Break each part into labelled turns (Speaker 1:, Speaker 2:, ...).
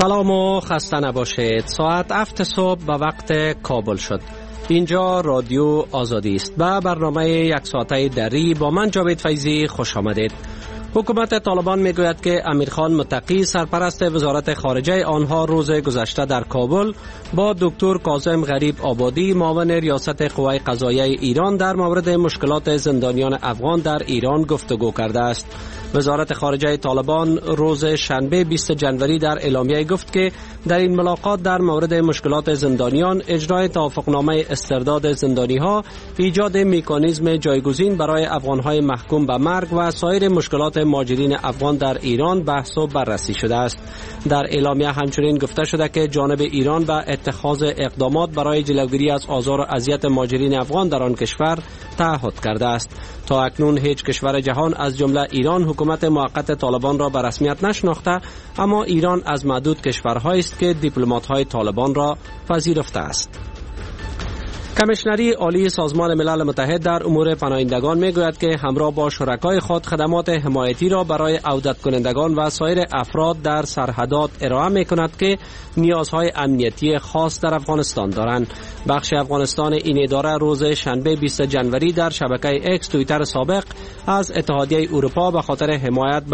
Speaker 1: سلام و خسته نباشید. ساعت 7 صبح به وقت کابل شد. اینجا رادیو آزادی است. به برنامه یک ساعته دری با من جاوید فیضی خوش آمدید. حکومت طالبان میگوید که امیرخان متقی سرپرست وزارت خارجه آنها روز گذشته در کابل با دکتر کاظم غریب آبادی معاون ریاست قوای قضاییه ایران در مورد مشکلات زندانیان افغان در ایران گفتگو کرده است. وزارت خارجه طالبان روز شنبه 20 جنوری در اعلامیه گفت که در این ملاقات در مورد مشکلات زندانیان، اجرای توافقنامه استرداد زندانی‌ها، ایجاد مکانیزم جایگزین برای افغان‌های محکوم به مرگ و سایر مشکلات مهاجرین افغان در ایران بحث و بررسی شده است. در اعلامیه همچنین گفته شده که جانب ایران به اتخاذ اقدامات برای جلوگیری از آزار و اذیت مهاجرین افغان در آن کشور تعهد کرده است. تا اکنون هیچ کشور جهان از جمله ایران حکومت موقت طالبان را به رسمیت نشناخته، اما ایران از معدود کشورهایی است که دیپلمات‌های طالبان را پذیرفته است. کمیشنری عالی سازمان ملل متحد در امور پناهندگان میگوید که همراه با شرکای خود خدمات حمایتی را برای عودت کنندگان و سایر افراد در سرحدات ارائه میکند که نیازهای امنیتی خاص در افغانستان دارند. بخش افغانستان این اداره روز شنبه 20 جنوری در شبکه اکس توییتر سابق از اتحادیه اروپا به خاطر حمایت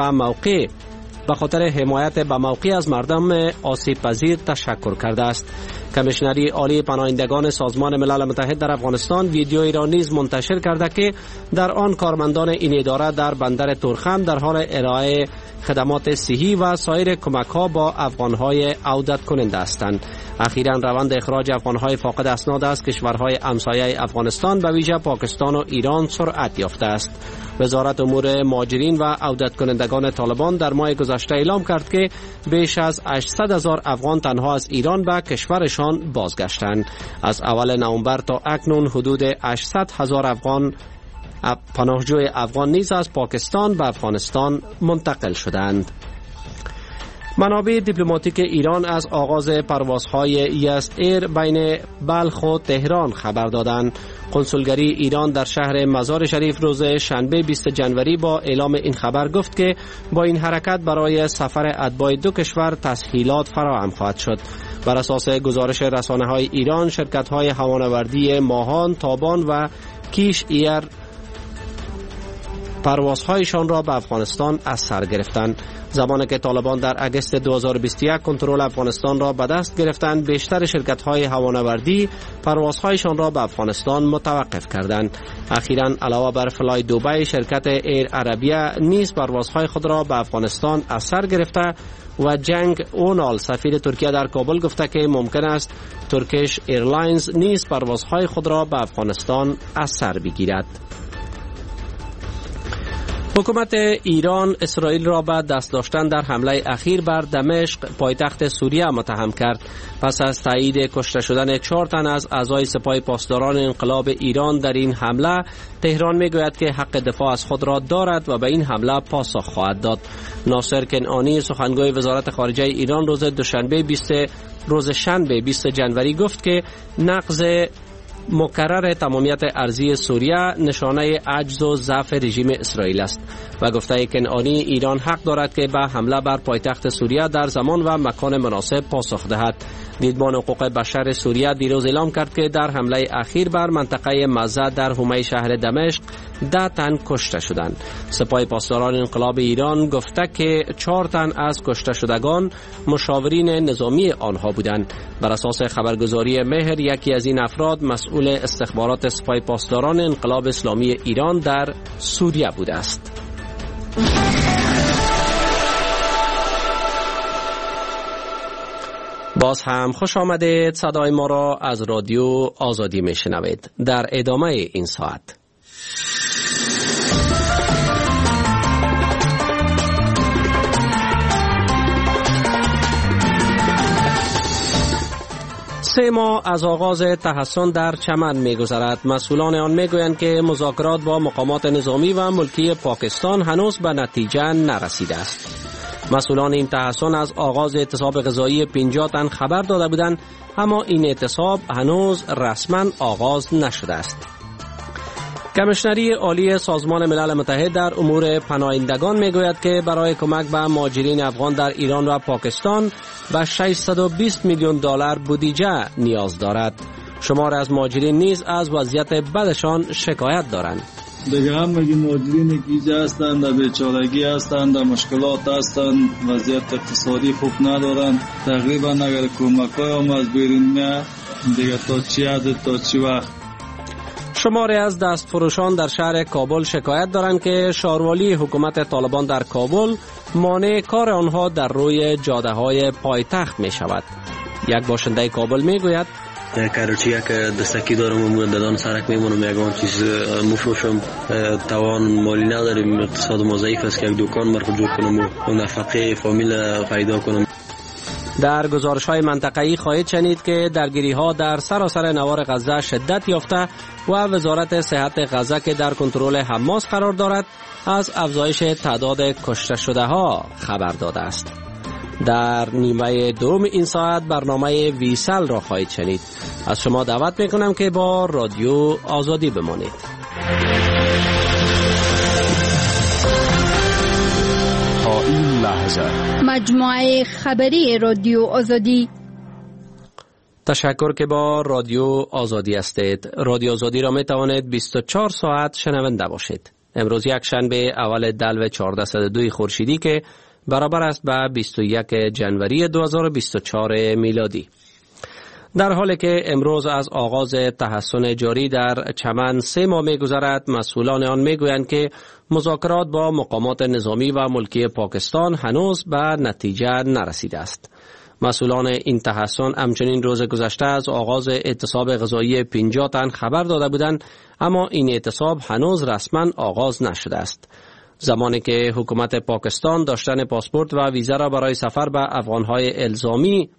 Speaker 1: به موقع از مردم آسیب پذیر تشکر کرده است. کمیشنری عالی پناهندگان سازمان ملل متحد در افغانستان ویدیویی را نیز منتشر کرده که در آن کارمندان این اداره در بندر تورخم در حال ارائه خدمات صحی و سایر کمک‌ها با افغان‌های عودت کننده هستند. اخیراً روند اخراج افغان‌های فاقد اسناد از کشورهای همسایه افغانستان به ویژه پاکستان و ایران سرعت یافته است. وزارت امور مهاجرین و عودت کنندگان طالبان در ماه گذشته اعلام کرد که بیش از 800,000 افغان تنها از ایران به کشورشان بازگشتند. از اول نوامبر تا اکنون حدود 800,000 افغان پناهجوی افغان نیز از پاکستان به افغانستان منتقل شدند. منابع دیپلماتیک ایران از آغاز پروازهای یس ایر بین بلخ و تهران خبر دادند. کنسولگری ایران در شهر مزار شریف روز شنبه 20 جنوری با اعلام این خبر گفت که با این حرکت برای سفر اتباع دو کشور تسهیلات فراهم خواهد شد. بر اساس گزارش رسانه‌های ایران، شرکت‌های هوانوردی ماهان، تابان و کیش ایر پروازهایشان را به افغانستان از سر گرفتند. زمانی که طالبان در اگست 2021 کنترل افغانستان را به دست گرفتند، بیشتر شرکت‌های هوانوردی پروازهایشان را به افغانستان متوقف کردند. اخیراً علاوه بر فلای دوبی، شرکت ایر عربیه نیز پروازهای خود را به افغانستان از سر گرفته و جنگ اونال سفیر ترکیه در کابل گفته که ممکن است ترکیش ایرلاینز نیز پروازهای خود را به افغانستان از سر بگیرد. حکومت ایران اسرائیل را به دست داشتن در حمله اخیر بر دمشق پایتخت سوریه متهم کرد. پس از تایید کشته شدن 4 تن از اعضای سپاه پاسداران انقلاب ایران در این حمله، تهران میگوید که حق دفاع از خود را دارد و به این حمله پاسخ خواهد داد. ناصر کنعانی سخنگوی وزارت خارجه ایران روز شنبه 20 جنوری گفت که نقض مکرر تمامیت ارضی سوریه نشانه عجز و ضعف رژیم اسرائیل است و گفته کنعانی ایران حق دارد که به حمله بر پایتخت سوریه در زمان و مکان مناسب پاسخ دهد. دیدبان حقوق بشر سوریه دیروز اعلام کرد که در حمله اخیر بر منطقه مزه در حومه شهر دمشق 10 تن کشته شدند. سپاه پاسداران انقلاب ایران گفته که 4 تن از کشته شدگان مشاورین نظامی آنها بودند. بر اساس خبرگزاری مهر، یکی از این افراد مسئول استخبارات سپاه پاسداران انقلاب اسلامی ایران در سوریه بوده است. باز هم خوش آمدید. صدای ما را از رادیو آزادی میشنوید. در ادامه این ساعت 3 ماه از آغاز تحصن در چمن می‌گذرد. مسئولان آن می‌گویند که مذاکرات با مقامات نظامی و ملکی پاکستان هنوز به نتیجه نرسیده است. مسئولان این تحصن از آغاز اعتصاب غذایی 50 تن خبر داده بودند، اما این اعتصاب هنوز رسما آغاز نشده است. کمیشنری عالی سازمان ملل متحد در امور پناهندگان میگوید که برای کمک به مهاجرین افغان در ایران و پاکستان به 620 میلیون دلار بودجه نیاز دارد. شمار از مهاجرین نیز از وضعیت بدشان شکایت دارند.
Speaker 2: دیگه همگی مهاجرین که اینجا هستند در بیچارگی هستند، در مشکلات هستند، وضعیت اقتصادی خوب ندارند. تقریبا اگر کمک‌های هم از بیرون میاد دیگه تا چی حد تا چی وقت.
Speaker 1: شماری از دستفروشان در شهر کابل شکایت دارند که شهروالی حکومت طالبان در کابل مانع کار آنها در روی جاده‌های پایتخت می شود. یک باشنده کابل می گوید
Speaker 3: کارچیا که دستکی دارم و دادن سرک میمونم یگان چیز مفروشم توان مالی نداریم، اقتصاد ما ضعیف است که یک دکان مرکز جور کنم و نفقه فامیل پیدا کنم.
Speaker 1: در گزارش‌های منطقه‌ای خواهید شنید که درگیری‌ها در سراسر نوار غزه شدت یافته و وزارت صحت غزه که در کنترل حماس قرار دارد از افزایش تعداد کشته شده‌ها خبر داده است. در نیمه دوم این ساعت برنامه ویسل را خواهید شنید. از شما دعوت میکنم که با رادیو آزادی بمانید.
Speaker 4: تا این لحظه
Speaker 5: مجموعه خبری رادیو آزادی.
Speaker 1: تشکر که با رادیو آزادی هستید. رادیو آزادی را می توانید 24 ساعت شنونده باشید. امروز یک شنبه اول دلو 1402 خورشیدی که برابر است به 21 جنوری 2024 میلادی. در حالی که امروز از آغاز تحصن جاری در چمن 3 ماه می‌گذرد، مسئولان آن می‌گویند که مذاکرات با مقامات نظامی و ملکی پاکستان هنوز به نتیجه نرسیده است. مسئولان این تحصن همچنین روز گذشته از آغاز اعتصاب غذایی 50 تن خبر داده بودند، اما این اعتصاب هنوز رسما آغاز نشده است. زمانی که حکومت پاکستان داشتن پاسپورت و ویزا را برای سفر به افغانهای الزامی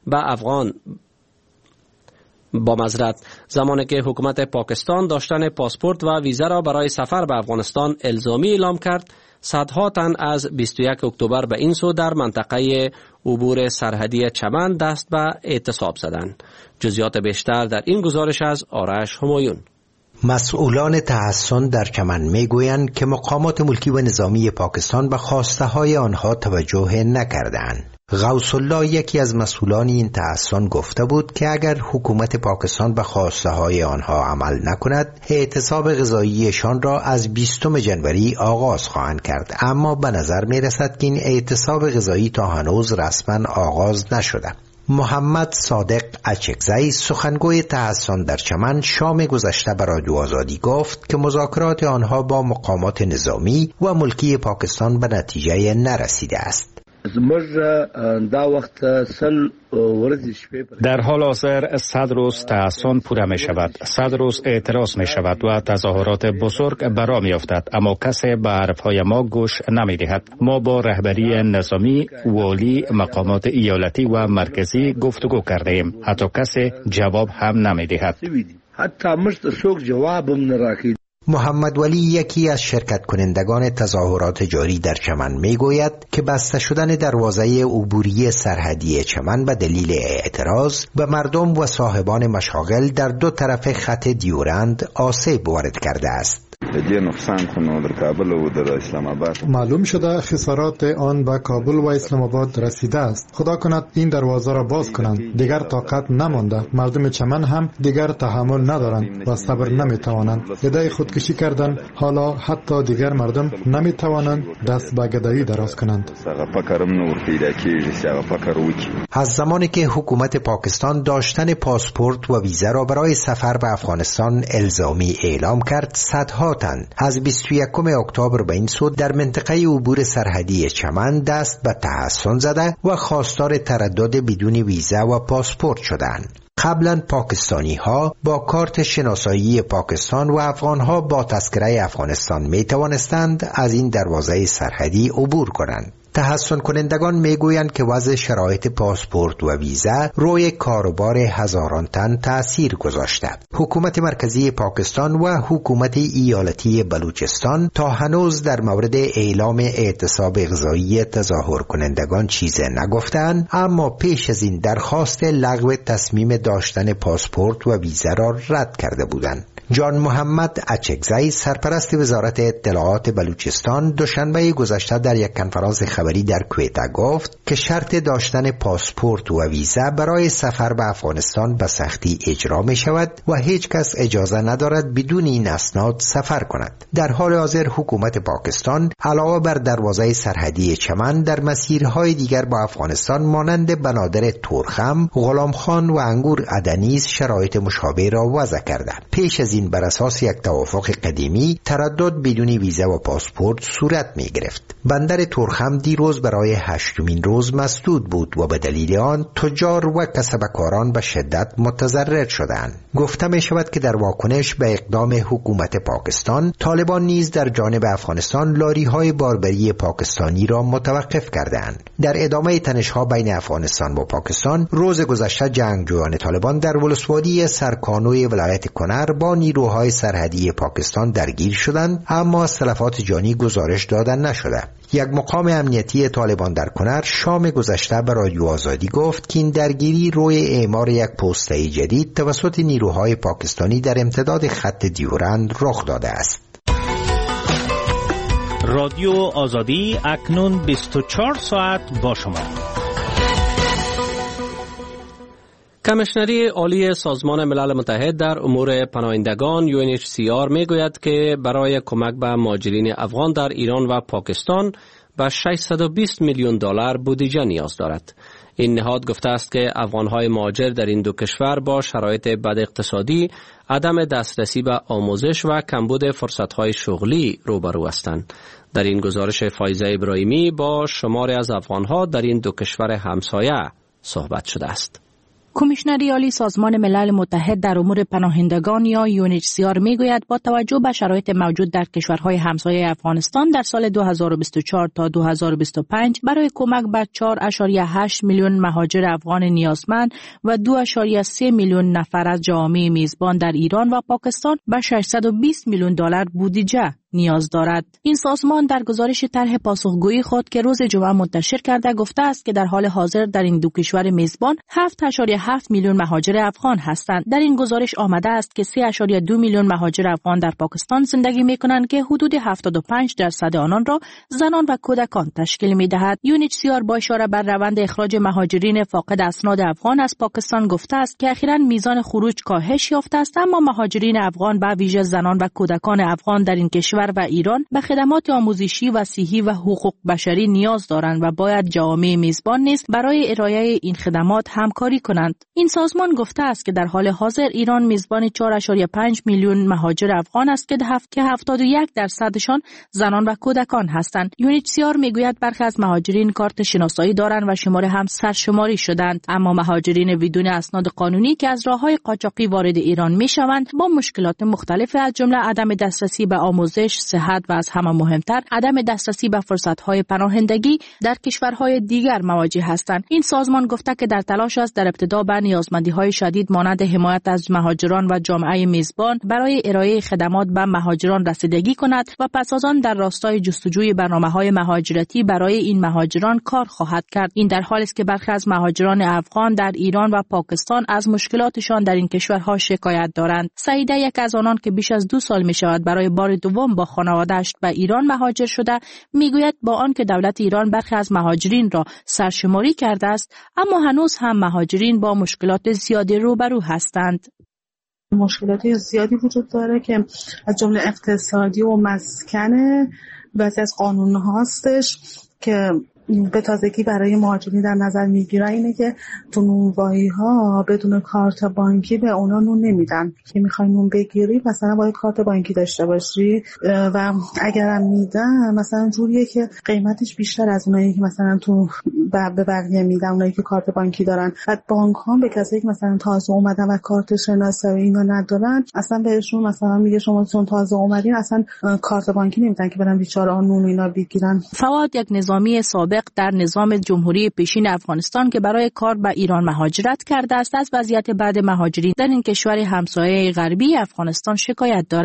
Speaker 1: زمانی که حکومت پاکستان داشتن پاسپورت و ویزا را برای سفر به افغانستان الزامی اعلام کرد، صدها تن از 21 اکتبر به این سو در منطقه عبور سرحدی چمن دست به اعتصاب زدند. جزئیات بیشتر در این گزارش از آرش همایون.
Speaker 6: مسئولان تحصن در چمن میگویند که مقامات ملکی و نظامی پاکستان به خواسته های آنها توجه نکردند. غوث الله یکی از مسئولان این تحصن گفته بود که اگر حکومت پاکستان به خواسته های آنها عمل نکند، اعتصاب غذاییشان را از 20 جنوری آغاز خواهند کرد، اما به نظر می رسد که این اعتصاب غذایی تا هنوز رسما آغاز نشده. محمد صادق اچکزی سخنگوی تحصن در چمن شام گذشته به رادیو آزادی گفت که مذاکرات آنها با مقامات نظامی و ملکی پاکستان به نتیجه نرسیده است.
Speaker 4: در حال حاضر 100 روز تحصن پوره می شود، 100 روز اعتراض می شود و تظاهرات بزرگ برا می افتد، اما کسی به حرفهای ما گوش نمی دهد. ما با رهبری نظامی، والی، مقامات ایالتی و مرکزی گفتگو کرده ایم، حتی کسی جواب هم نمی دهد.
Speaker 6: محمد ولی یکی از شرکت کنندگان تظاهرات جاری در چمن میگوید که بسته شدن دروازه عبوری سرحدی چمن به دلیل اعتراض به مردم و صاحبان مشاغل در دو طرف خط دیورند آسیب وارد کرده است.
Speaker 7: معلوم شده خسارات آن به کابل و اسلام آباد رسیده است. خدا کند این دروازه را باز کنند. دیگر طاقت نمانده. مردم چمن هم دیگر تحمل ندارند و صبر نمیتوانند. ایده خودکشی کردن، حالا حتی دیگر مردم نمیتوانند دست به گدایی دراز کنند.
Speaker 6: از زمانی که حکومت پاکستان داشتن پاسپورت و ویزا را برای سفر به افغانستان الزامی اعلام کرد، صدها تن از 21 اکتبر به این سو در منطقه عبور سرحدی چمن دست به تحصن زده و خواستار تردد بدون ویزا و پاسپورت شدند. قبلا پاکستانی ها با کارت شناسایی پاکستان و افغان ها با تذکره افغانستان می توانستند از این دروازه سرحدی عبور کنند. تحصن کنندگان میگویند که وضع شرایط پاسپورت و ویزا روی کاروبار هزاران تن تأثیر گذاشته. حکومت مرکزی پاکستان و حکومت ایالتی بلوچستان تا هنوز در مورد اعلام اعتصاب غذایی تظاهر کنندگان چیزی نگفتند، اما پیش از این درخواست لغو تصمیم داشتن پاسپورت و ویزا را رد کرده بودند. جان محمد اچکزی سرپرست وزارت اطلاعات بلوچستان دوشنبه گذشته در یک کنفرانس خبری در کویتا گفت که شرط داشتن پاسپورت و ویزا برای سفر به افغانستان به سختی اجرا می شود و هیچ کس اجازه ندارد بدون این اسناد سفر کند. در حال حاضر حکومت پاکستان علاوه بر دروازه سرحدی چمن در مسیرهای دیگر با افغانستان مانند بنادر تورخم، غلامخان و انگور عدنیز شرایط مشابه را وضع کرده. پیش از این بر اساس یک توافق قدیمی تردد بدون ویزا و پاسپورت صورت می گرفت. بندر تورخم دیروز برای 8مین روز مسدود بود و به دلیل آن تجار و کسبکاران به شدت متضرر شدند. گفته می شود که در واکنش به اقدام حکومت پاکستان، طالبان نیز در جانب افغانستان لاری‌های باربری پاکستانی را متوقف کردند. در ادامه تنش‌ها بین افغانستان و پاکستان، روز گذشته جنگجویان طالبان در ولسوالی سرکانوی ولایت کنر با نیروهای سرحدی پاکستان درگیر شدند، اما از تلفات جانی گزارش داده نشده. یک مقام امنیتی طالبان در کنر شام گذشته به رادیو آزادی گفت که این درگیری روی اعمار یک پوسته جدید توسط نیروهای پاکستانی در امتداد خط دیورند رخ داده است.
Speaker 4: رادیو آزادی اکنون 24 ساعت با شما.
Speaker 1: کمیشنری عالی سازمان ملل متحد در امور پناهندگان UNHCR میگوید که برای کمک به مهاجرین افغان در ایران و پاکستان به 620 میلیون دلار بودجه نیاز دارد. این نهاد گفته است که افغانهای مهاجر در این دو کشور با شرایط بد اقتصادی، عدم دسترسی به آموزش و کمبود فرصتهای شغلی روبرو هستند. در این گزارش فایزه ابراهیمی با شماری از افغانها در این دو کشور همسایه صحبت شده است.
Speaker 8: کمیشنری عالی سازمان ملل متحد در امور پناهندگان یا UNHCR میگوید با توجه به شرایط موجود در کشورهای همسایه افغانستان در سال 2024 تا 2025 برای کمک به 4.8 میلیون مهاجر افغان نیازمند و 2.3 میلیون نفر از جوامع میزبان در ایران و پاکستان به 620 میلیون دلار بودجه نیاز دارد. این سازمان در گزارش طرح پاسخگویی خود که روز جمعه منتشر کرده گفته است که در حال حاضر در این دو کشور میزبان 7.7 میلیون مهاجر افغان هستند. در این گزارش آمده است که 3.2 میلیون مهاجر افغان در پاکستان زندگی می‌کنند که حدود 75% آنان را زنان و کودکان تشکیل می‌دهد. UNHCR با اشاره بر روند اخراج مهاجرین فاقد اسناد افغان از پاکستان گفته است که اخیراً میزان خروج کاهش یافته است، اما مهاجرین افغان به ویژه زنان و کودکان افغان در این کشور و ایران به خدمات آموزشی و صحی و حقوق بشری نیاز دارند و باید جوامع میزبان نیز برای ارائه این خدمات همکاری کنند. این سازمان گفته است که در حال حاضر ایران میزبان 4.5 میلیون مهاجر افغان است که 71% زنان و کودکان هستند. UNHCR میگوید برخی از مهاجرین کارت شناسایی دارند و شماره هم سرشماری شدند، اما مهاجرین بدون اسناد قانونی که از راههای قاچاقی وارد ایران میشوند با مشکلات مختلف از جمله عدم دسترسی به آموزش، صحت و از همه مهمتر عدم دسترسی به فرصت‌های پناهندگی در کشورهای دیگر مواجه هستند. این سازمان گفته که در تلاش است در ابتدا به نیازمندی‌های شدید مانند حمایت از مهاجران و جامعه میزبان برای ارائه خدمات به مهاجران رسیدگی کند و پس از آن در راستای جستجوی برنامه‌های مهاجرتی برای این مهاجران کار خواهد کرد. این در حالی است که برخی از مهاجران افغان در ایران و پاکستان از مشکلاتشان در این کشورها شکایت دارند. سعیده یک از آنان که بیش از 2 سال می‌شود برای بار دوم با خانواده‌اش به ایران مهاجر شده، میگوید با آنکه دولت ایران برخی از مهاجرین را سرشماری کرده است، اما هنوز هم مهاجرین با مشکلات زیادی روبرو هستند.
Speaker 9: مشکلات زیادی وجود داره که از جمله اقتصادی و مسکن، بعضی از قانون هاستش که به تازگی برای مهاجرین در نظر میگیره اینه که تو نونوایی ها بدون کارت بانکی به اونا نون نمیدن. که میخوای نون بگیری مثلا باید کارت بانکی داشته باشی و اگرم میدن مثلا جوریه که قیمتش بیشتر از اونایی که مثلا تو به بقیه میدن، اونایی که کارت بانکی دارن. بعد بانک ها به کسایی که مثلا تازه اومدن و کارت شناسایی اینا ندارن اصلا بهشون مثلا میگه شما چون تازه اومدین اصلا کارت بانکی نمیدن که برن بیچاره نون اینا بگیرن.
Speaker 8: فواد یک نظامی سابق در نظام جمهوری پیشین افغانستان که برای کار به ایران مهاجرت کرده است از وضعیت بعد مهاجرین در این کشور همسایه غربی افغانستان شکایت دارد.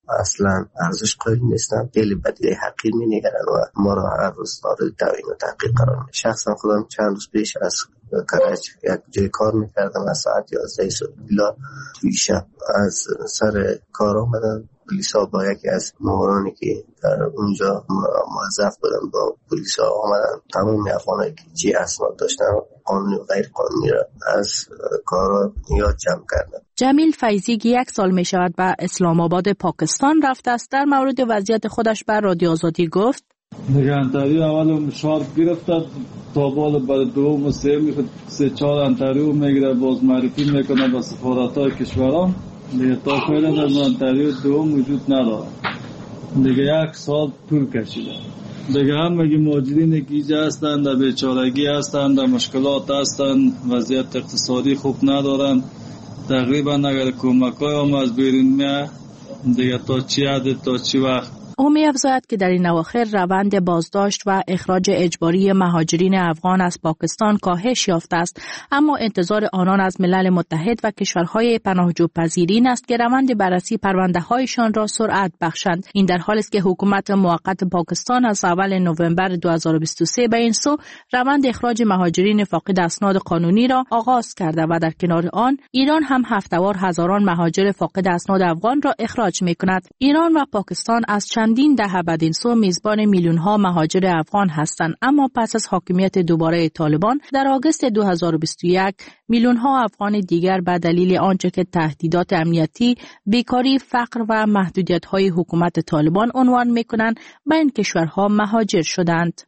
Speaker 10: اصلا ارزش قائل نیستن، خیلی بدیهی حقیر می‌نگرن و ما را هر روز مورد توهین و تحقیر قرار میدن. شخصا خودم چند روز پیش از کراچی یک جای کار میکردم و ساعت 11 صبح توی شب از سر کار آمدن پلیسا با یکی از مامورانی که در اونجا موظف بودن با پلیسا آمدن تمام افغانایی که چی اسناد داشتن قانونی و غیر قانونی را از کارا یاد جمع کردن.
Speaker 8: جمیل فیضی 1 سال می شود به اسلام آباد پاکستان رفته است. در مورد وضعیت خودش بر رادیو آزادی گفت:
Speaker 2: نگهداری اول شارپ گرفتد تا بالا بر دوم و سه چهار انتریو میگیره، باز معرفی میکنه با سفارت‌های کشوران دیگه. تا فعلا در انتریو دوم وجود نداره دیگه. 1 سال طول کشیده دیگه. همه مهاجرین که اینجا هستند در بیچارگی هستند، در مشکلات هستند، وضعیت اقتصادی خوب ندارن. تقریبا اگر کمک‌های هم از بیرون میاد دیگه تا چی عدد تا چی وقت.
Speaker 8: او می‌افزاید که در این اواخر روند بازداشت و اخراج اجباری مهاجرین افغان از پاکستان کاهش یافته است، اما انتظار آنان از ملل متحد و کشورهای پناهجو پذیرین است که روند بررسی پرونده‌هایشان را سرعت بخشند. این در حالی است که حکومت موقت پاکستان از اول نوامبر 2023 به این سو روند اخراج مهاجرین فاقد اسناد قانونی را آغاز کرده و در کنار آن ایران هم هفته‌وار هزاران مهاجر فاقد اسناد افغان را اخراج می‌کند. ایران و پاکستان از چندین دهه بعد این سو میزبان میلیون‌ها مهاجر افغان هستند، اما پس از حاکمیت دوباره طالبان در آگوست 2021 میلیون‌ها افغان دیگر به دلیل آنچه که تهدیدات امنیتی، بیکاری، فقر و محدودیت‌های حکومت طالبان عنوان می‌کنند به این کشورها مهاجر شدند.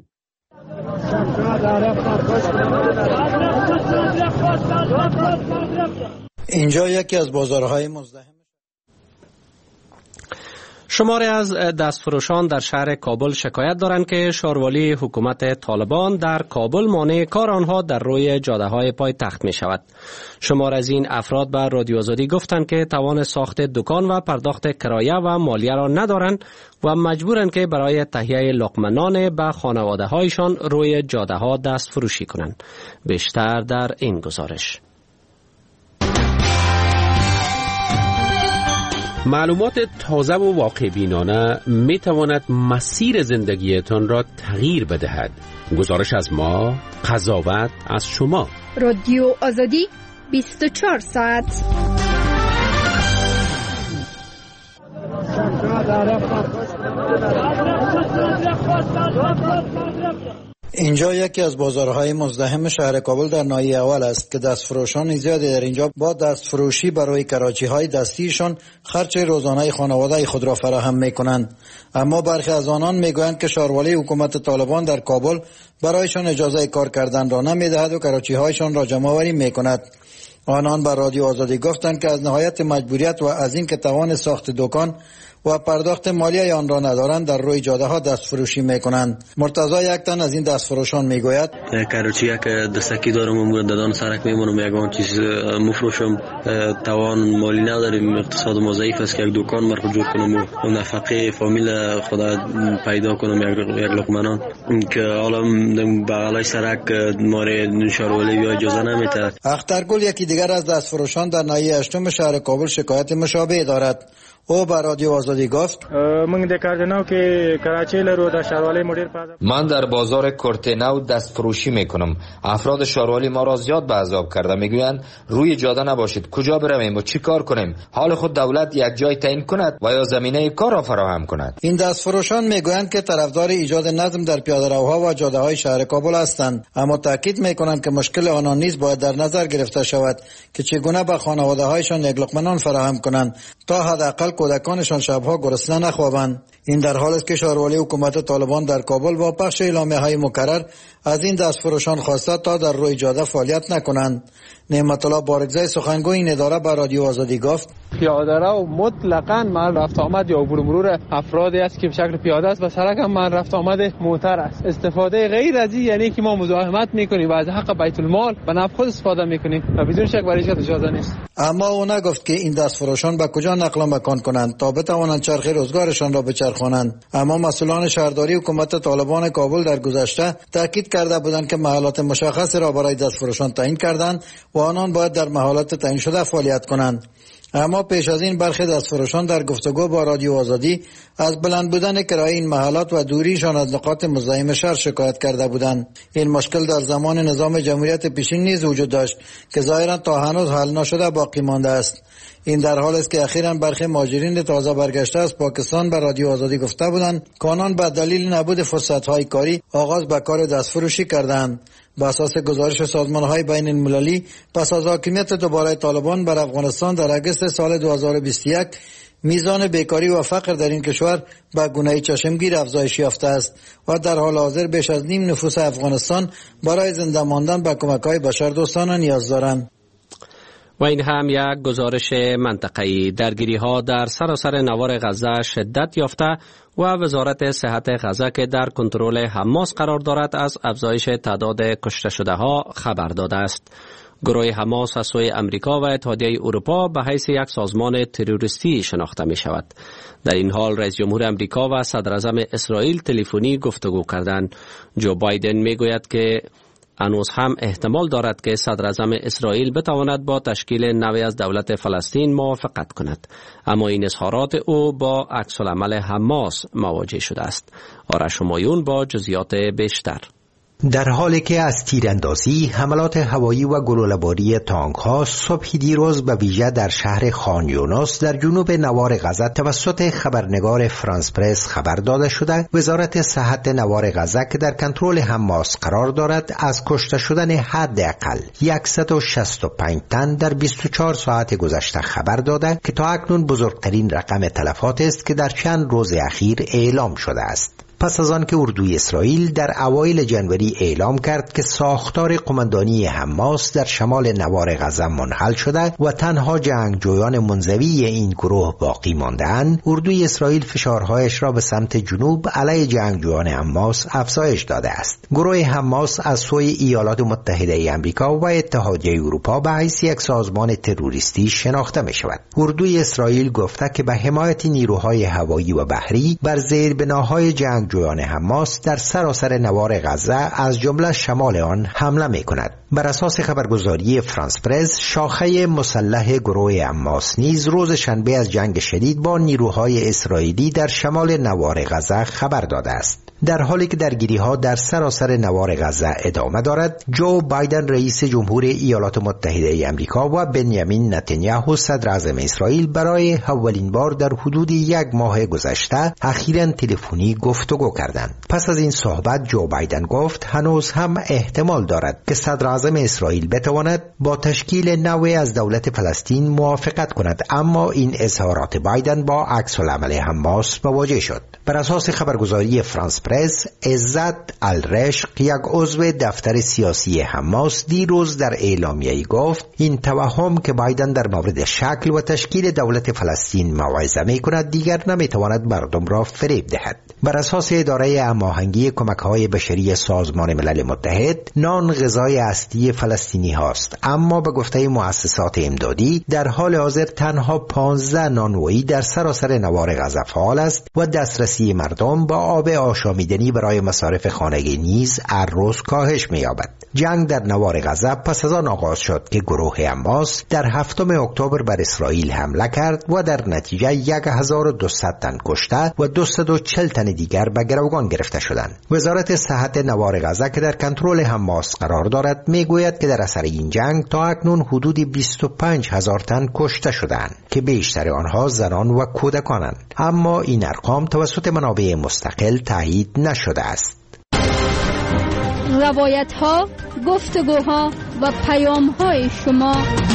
Speaker 11: اینجا یکی از بازارهای مزدحم.
Speaker 1: شماری از دستفروشان در شهر کابل شکایت دارند که شاروالی حکومت طالبان در کابل مانع کار آنها در روی جاده‌های پایتخت می شود. شمار از این افراد به رادیو آزادی گفتند که توان ساخت دکان و پرداخت کرایه و مالیه را ندارند و مجبورند که برای تهیه لقمه نان به خانواده‌هایشان روی جاده‌ها دستفروشی کنند. بیشتر در این گزارش.
Speaker 12: معلومات تازه و واقع بینانه می تواند مسیر زندگیتان را تغییر بدهد. گزارش از ما، قضاوت از شما.
Speaker 5: رادیو آزادی 24 ساعت.
Speaker 11: اینجا یکی از بازارهای مزدحم شهر کابل در ناحیه اول است که دستفروشان زیادی در اینجا با دستفروشی برای کراچی‌های دستیشان خرج روزانه خانواده خود را فراهم می‌کنند. اما برخی از آنان می‌گویند که شاروالی حکومت طالبان در کابل برایشان اجازه کار کردن را نمی‌دهد و کراچی‌هایشان را جمع‌آوری می‌کند. آنان بر رادیو آزادی گفتند که از نهایت مجبوریت و از این که توان ساخت دکان و پرداخت مالیه آن را ندارند در روی جاده ها دستفروشی میکنند. مرتضی یک تن از این دستفروشان میگوید:
Speaker 3: کراچی یک دستکی دارم و دادان سرک میمونم، یگان چیز مفروشم، توان مالی نداریم، اقتصاد ما ضعیف است که یک دکان مرا جور کنم و نفقه فامیل خدا پیدا کنم یک لقمه نان که حالا بغلای سرک ماره شاروالی بیا اجازه نمیده.
Speaker 11: اخترگل یکی دیگر از دستفروشان در ناحیه هشتم شهر کابل شکایت مشابه دارد. او بر رادیو آزادی گفت:
Speaker 13: من در بازار کورتنو دست فروشی میکنم. افراد شاروالی ما را زیاد به عذاب کرده، میگویند روی جاده نباشید، کجا برویم و چی کار کنیم؟ حال خود دولت یک جای تعیین کند و یا زمینه کار را فراهم کند.
Speaker 11: این دستفروشان میگویند که طرفدار ایجاد نظم در پیاده‌روها و جاده‌های شهر کابل هستند، اما تاکید میکنند که مشکل آنان نیز باید در نظر گرفته شود که چگونه به خانواده‌هایشان یک لقمه نان فراهم کنند تا حداقل کودکانشان شبها گرسنه نخوابند. این در حالی است که شاروالی حکومت طالبان در کابل با پخش اعلامیه‌های مکرر از این دستفروشان خواسته تا در روی جاده فعالیت نکنند. نعمت الله بارگزای سخنگوی این اداره بر رادیو آزادی گفت:
Speaker 14: پیاده رو مطلقاً من رفت آمد یا عبور مرور افرادی است که به شکل پیاده است و سرک هم من رفت آمد موتر است. استفاده غیر از این یعنی که ما مزاحمت میکنیم و از حق بیت المال و نفع خود استفاده میکنیم و بدون شک برای هیچ اجازه نیست.
Speaker 11: اما او نگفت که این دستفروشان به کجا نقل مکان کنند تا بتوانند چرخه روزگارشان را بچرخانند. اما مسئولان شهرداری حکومت طالبان کابل در گذشته تاکید کرده بودند که محلات مشخص را برای دستفروشان تعیین کردند و آنان باید در محلات تعیین شده فعالیت کنند. اما پیش از این برخی دستفروشان در گفتگو با رادیو آزادی از بلند بودن کرایه این محلات و دوریشان از نقاط مزاحم شهر شکایت کرده بودند. این مشکل در زمان نظام جمهوریت پیشین نیز وجود داشت که ظاهرا تا هنوز حل نشده باقی مانده است. این در حال است که اخیراً برخی مهاجرین تازه برگشته از پاکستان به رادیو آزادی گفته بودند که آنان به دلیل نبود فرصت‌های کاری آغاز به کار دستفروشی کردند. بر اساس گزارش سازمان‌های بین المللی پس از حاکمیت دوباره طالبان بر افغانستان در اگست سال 2021 میزان بیکاری و فقر در این کشور به گونه چشمگیر افزایش یافته است و در حال حاضر بیش از نیم نفوس افغانستان برای زنده ماندن به کمک‌های بشردوستانه نیاز دارند.
Speaker 1: و این هم یک گزارش منطقه‌ای. درگیری‌ها در سراسر نوار غزه شدت یافته و وزارت صحت غزه که در کنترل حماس قرار دارد از افزایش تعداد کشته شده‌ها خبر داده است. گروه حماس از سوی امریکا و اتحادیه اروپا به حیث یک سازمان تروریستی شناخته می شود. در این حال رئیس جمهور امریکا و صدر اعظم اسرائیل تلفنی گفتگو کردند. جو بایدن می گوید که هنوز هم احتمال دارد که صدر اعظم اسرائیل بتواند با تشکیل نوعی از دولت فلسطین موافقت کند، اما این اظهارات او با عکس العمل حماس مواجه شده است. آرش همایون با جزئیات بیشتر.
Speaker 6: در حالی که از تیراندازی، حملات هوایی و گلوله‌باری تانک‌ها صبح دیروز به ویژه در شهر خان یونس در جنوب نوار غزه توسط خبرنگار فرانس پرس خبر داده شده، وزارت صحت نوار غزه که در کنترل حماس قرار دارد از کشته شدن حداقل 165 تن در 24 ساعت گذشته خبر داده که تا اکنون بزرگترین رقم تلفات است که در چند روز اخیر اعلام شده است. پس از آن که اردوی اسرائیل در اوایل جنوری اعلام کرد که ساختار قماندانی حماس در شمال نوار غزه منحل شده و تنها جنگجویان منزوی این گروه باقی مانده‌اند، اردوی اسرائیل فشارهایش را به سمت جنوب علیه جنگجویان حماس افزایش داده است. گروه حماس از سوی ایالات متحده آمریکا و اتحادیه اروپا به حیث یک سازمان تروریستی شناخته می شود. اردوی اسرائیل گفته که به حمایت نیروهای هوایی و بحری بر زیربناهای جنگجویان حماس در سراسر نوار غزه از جمله شمال آن حمله می کند. بر اساس خبرگزاری فرانس پرس، شاخه مسلح گروه حماس نیز روز شنبه از جنگ شدید با نیروهای اسرائیلی در شمال نوار غزه خبر داده است. در حالی که درگیری‌ها در سراسر نوار غزه ادامه دارد، جو بایدن رئیس جمهور ایالات متحده آمریکا و بنیامین نتانیاهو صدر اعظم اسرائیل برای اولین بار در حدود یک ماه گذشته اخیراً تلفنی گفتگو کردند. پس از این صحبت جو بایدن گفت هنوز هم احتمال دارد که صدر اعظم اسرائیل بتواند با تشکیل نوعی از دولت فلسطین موافقت کند، اما این اظهارات بایدن با عکس العمل حماس مواجه شد. بر اساس خبرگزاری فرانس پرس، عزت الرشق، یک عضو دفتر سیاسی حماس، دیروز در اعلامیه‌ای گفت این توهم که بایدن در مورد شکل و تشکیل دولت فلسطین موعظه می‌کند دیگر نمی‌تواند مردم را فریب دهد. بر اساس اداره هماهنگی کمک‌های بشری سازمان ملل متحد، نان غذای اصلی فلسطینی هاست، اما به گفته مؤسسات امدادی در حال حاضر تنها 15 نانوایی در سراسر نوار غزه فعال است و دسترسی مردم با آب آشامیدنی برای مصارف خانگی نیز هر روز کاهش می‌یابد. جنگ در نوار غزه پس از آن آغاز شد که گروه حماس در 7 اکتبر بر اسرائیل حمله کرد و در نتیجه 1200 تن کشته و 240 تن دیگر به گروگان گرفته شدند. وزارت صحت نوار غزه که در کنترل حماس قرار دارد میگوید که در اثر این جنگ تا اکنون حدود 25000 تن کشته شدند که بیشتر آنها زنان و کودکانند، اما این ارقام توسط منابع مستقل تایید نشده است.
Speaker 5: روایت‌ها، گفتگوها و پیام‌های شما.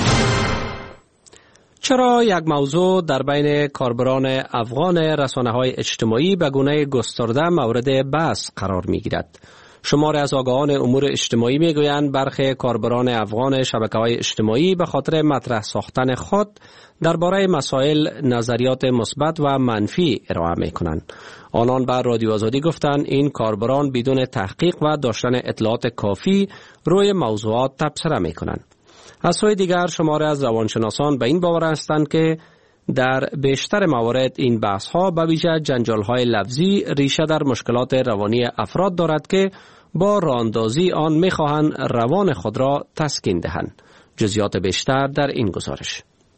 Speaker 1: چرا یک موضوع در بین کاربران افغان رسانه‌های اجتماعی به گونه گسترده مورد بحث قرار می‌گیرد؟ شماری از آگاهان امور اجتماعی میگویند برخی کاربران افغان شبکه‌های اجتماعی به خاطر مطرح ساختن خود درباره مسائل نظریات مثبت و منفی ارائه می‌کنند. آنان بر رادیو آزادی گفتند این کاربران بدون تحقیق و داشتن اطلاعات کافی روی موضوعات تبصره می‌کنند. از سوی دیگر شماری از روانشناسان به این باور هستند که در بیشتر موارد این بحث‌ها به ویژه جنجال‌های لفظی ریشه در مشکلات روانی افراد دارد که با راه‌اندازی آن می‌خواهند روان خود را تسکین دهند. جزئیات بیشتر در این گزارش.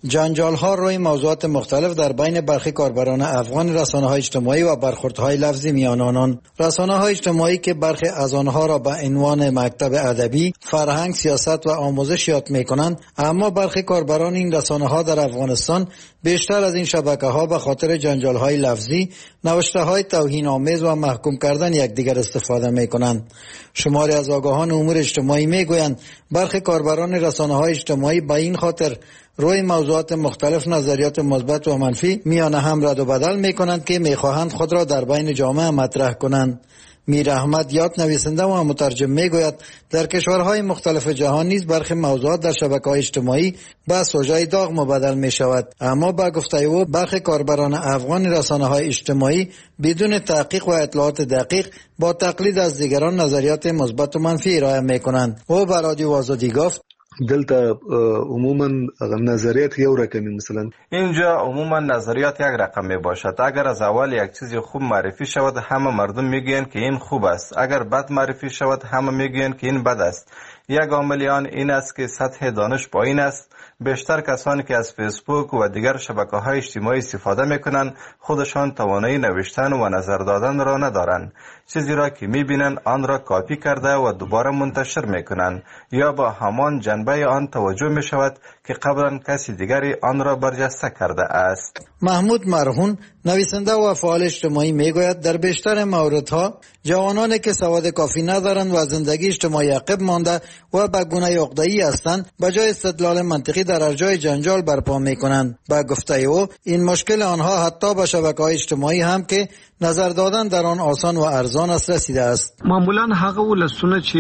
Speaker 11: جنجال‌ها روی موضوعات مختلف در بین برخی کاربران افغان رسانه‌های اجتماعی و برخوردهای لفظی میان آنان. رسانه‌های اجتماعی که برخی از آنها را به عنوان مکتب ادبی، فرهنگ، سیاست و آموزش یاد می‌کنند، اما برخی کاربران این رسانه‌ها در افغانستان بیشتر از این شبکه‌ها به خاطر جنجال‌های لفظی، نوشته‌های توهین‌آمیز و محکوم کردن یکدیگر استفاده می‌کنند. شماری از آگاهان امور اجتماعی می‌گویند برخی کاربران رسانه‌های اجتماعی به این خاطر روی موضوعات مختلف نظریات مثبت و منفی میان هم رد و بدل می‌کنند که می‌خواهند خود را در بین جامعه مطرح کنند. میر احمد یاد نویسنده و مترجم میگوید در کشورهای مختلف جهان نیز برخی موضوعات در شبکه‌های اجتماعی به سوژه داغ مبدل می شود، اما با گفته او برخی کاربران افغان رسانه‌های اجتماعی بدون تحقیق و اطلاعات دقیق با تقلید از دیگران نظریات مثبت و منفی ارائه می‌کنند. او به رادیو آزادی گفت
Speaker 15: دلته عموما نظریات یو رقمی، مثلا
Speaker 16: اینجا عموما نظریات یک رقم می باشد. اگر از اول یک چیز خوب معرفی شود همه مردم میگویند که این خوب است، اگر بد معرفی شود همه میگویند که این بد است. یک عامل آن این است که سطح دانش پایین است. بیشتر کسانی که از فیسبوک و دیگر شبکه‌های اجتماعی استفاده می‌کنند خودشان توانایی نوشتن و نظر دادن را ندارند. چیزی را که می‌بینند آن را کاپی کرده و دوباره منتشر می‌کنند یا با همان جنبه آن توجه می‌شود که قبلا کسی دیگری آن را برجسته کرده است.
Speaker 11: محمود مرهون نویسنده و فعال اجتماعی میگوید در بیشتر موردها جوانانی که سواد کافی ندارند و زندگی اجتماعی عقب مانده و به گونه عقده‌ای هستند به جای استدلال منطقی در ارجای جنجال برپا میکنند. به گفته او این مشکل آنها حتی به شبکه‌های اجتماعی هم که نظر دادن در آن آسان و ارزان است رسیده است.
Speaker 17: معمولا هغه ولستونه چې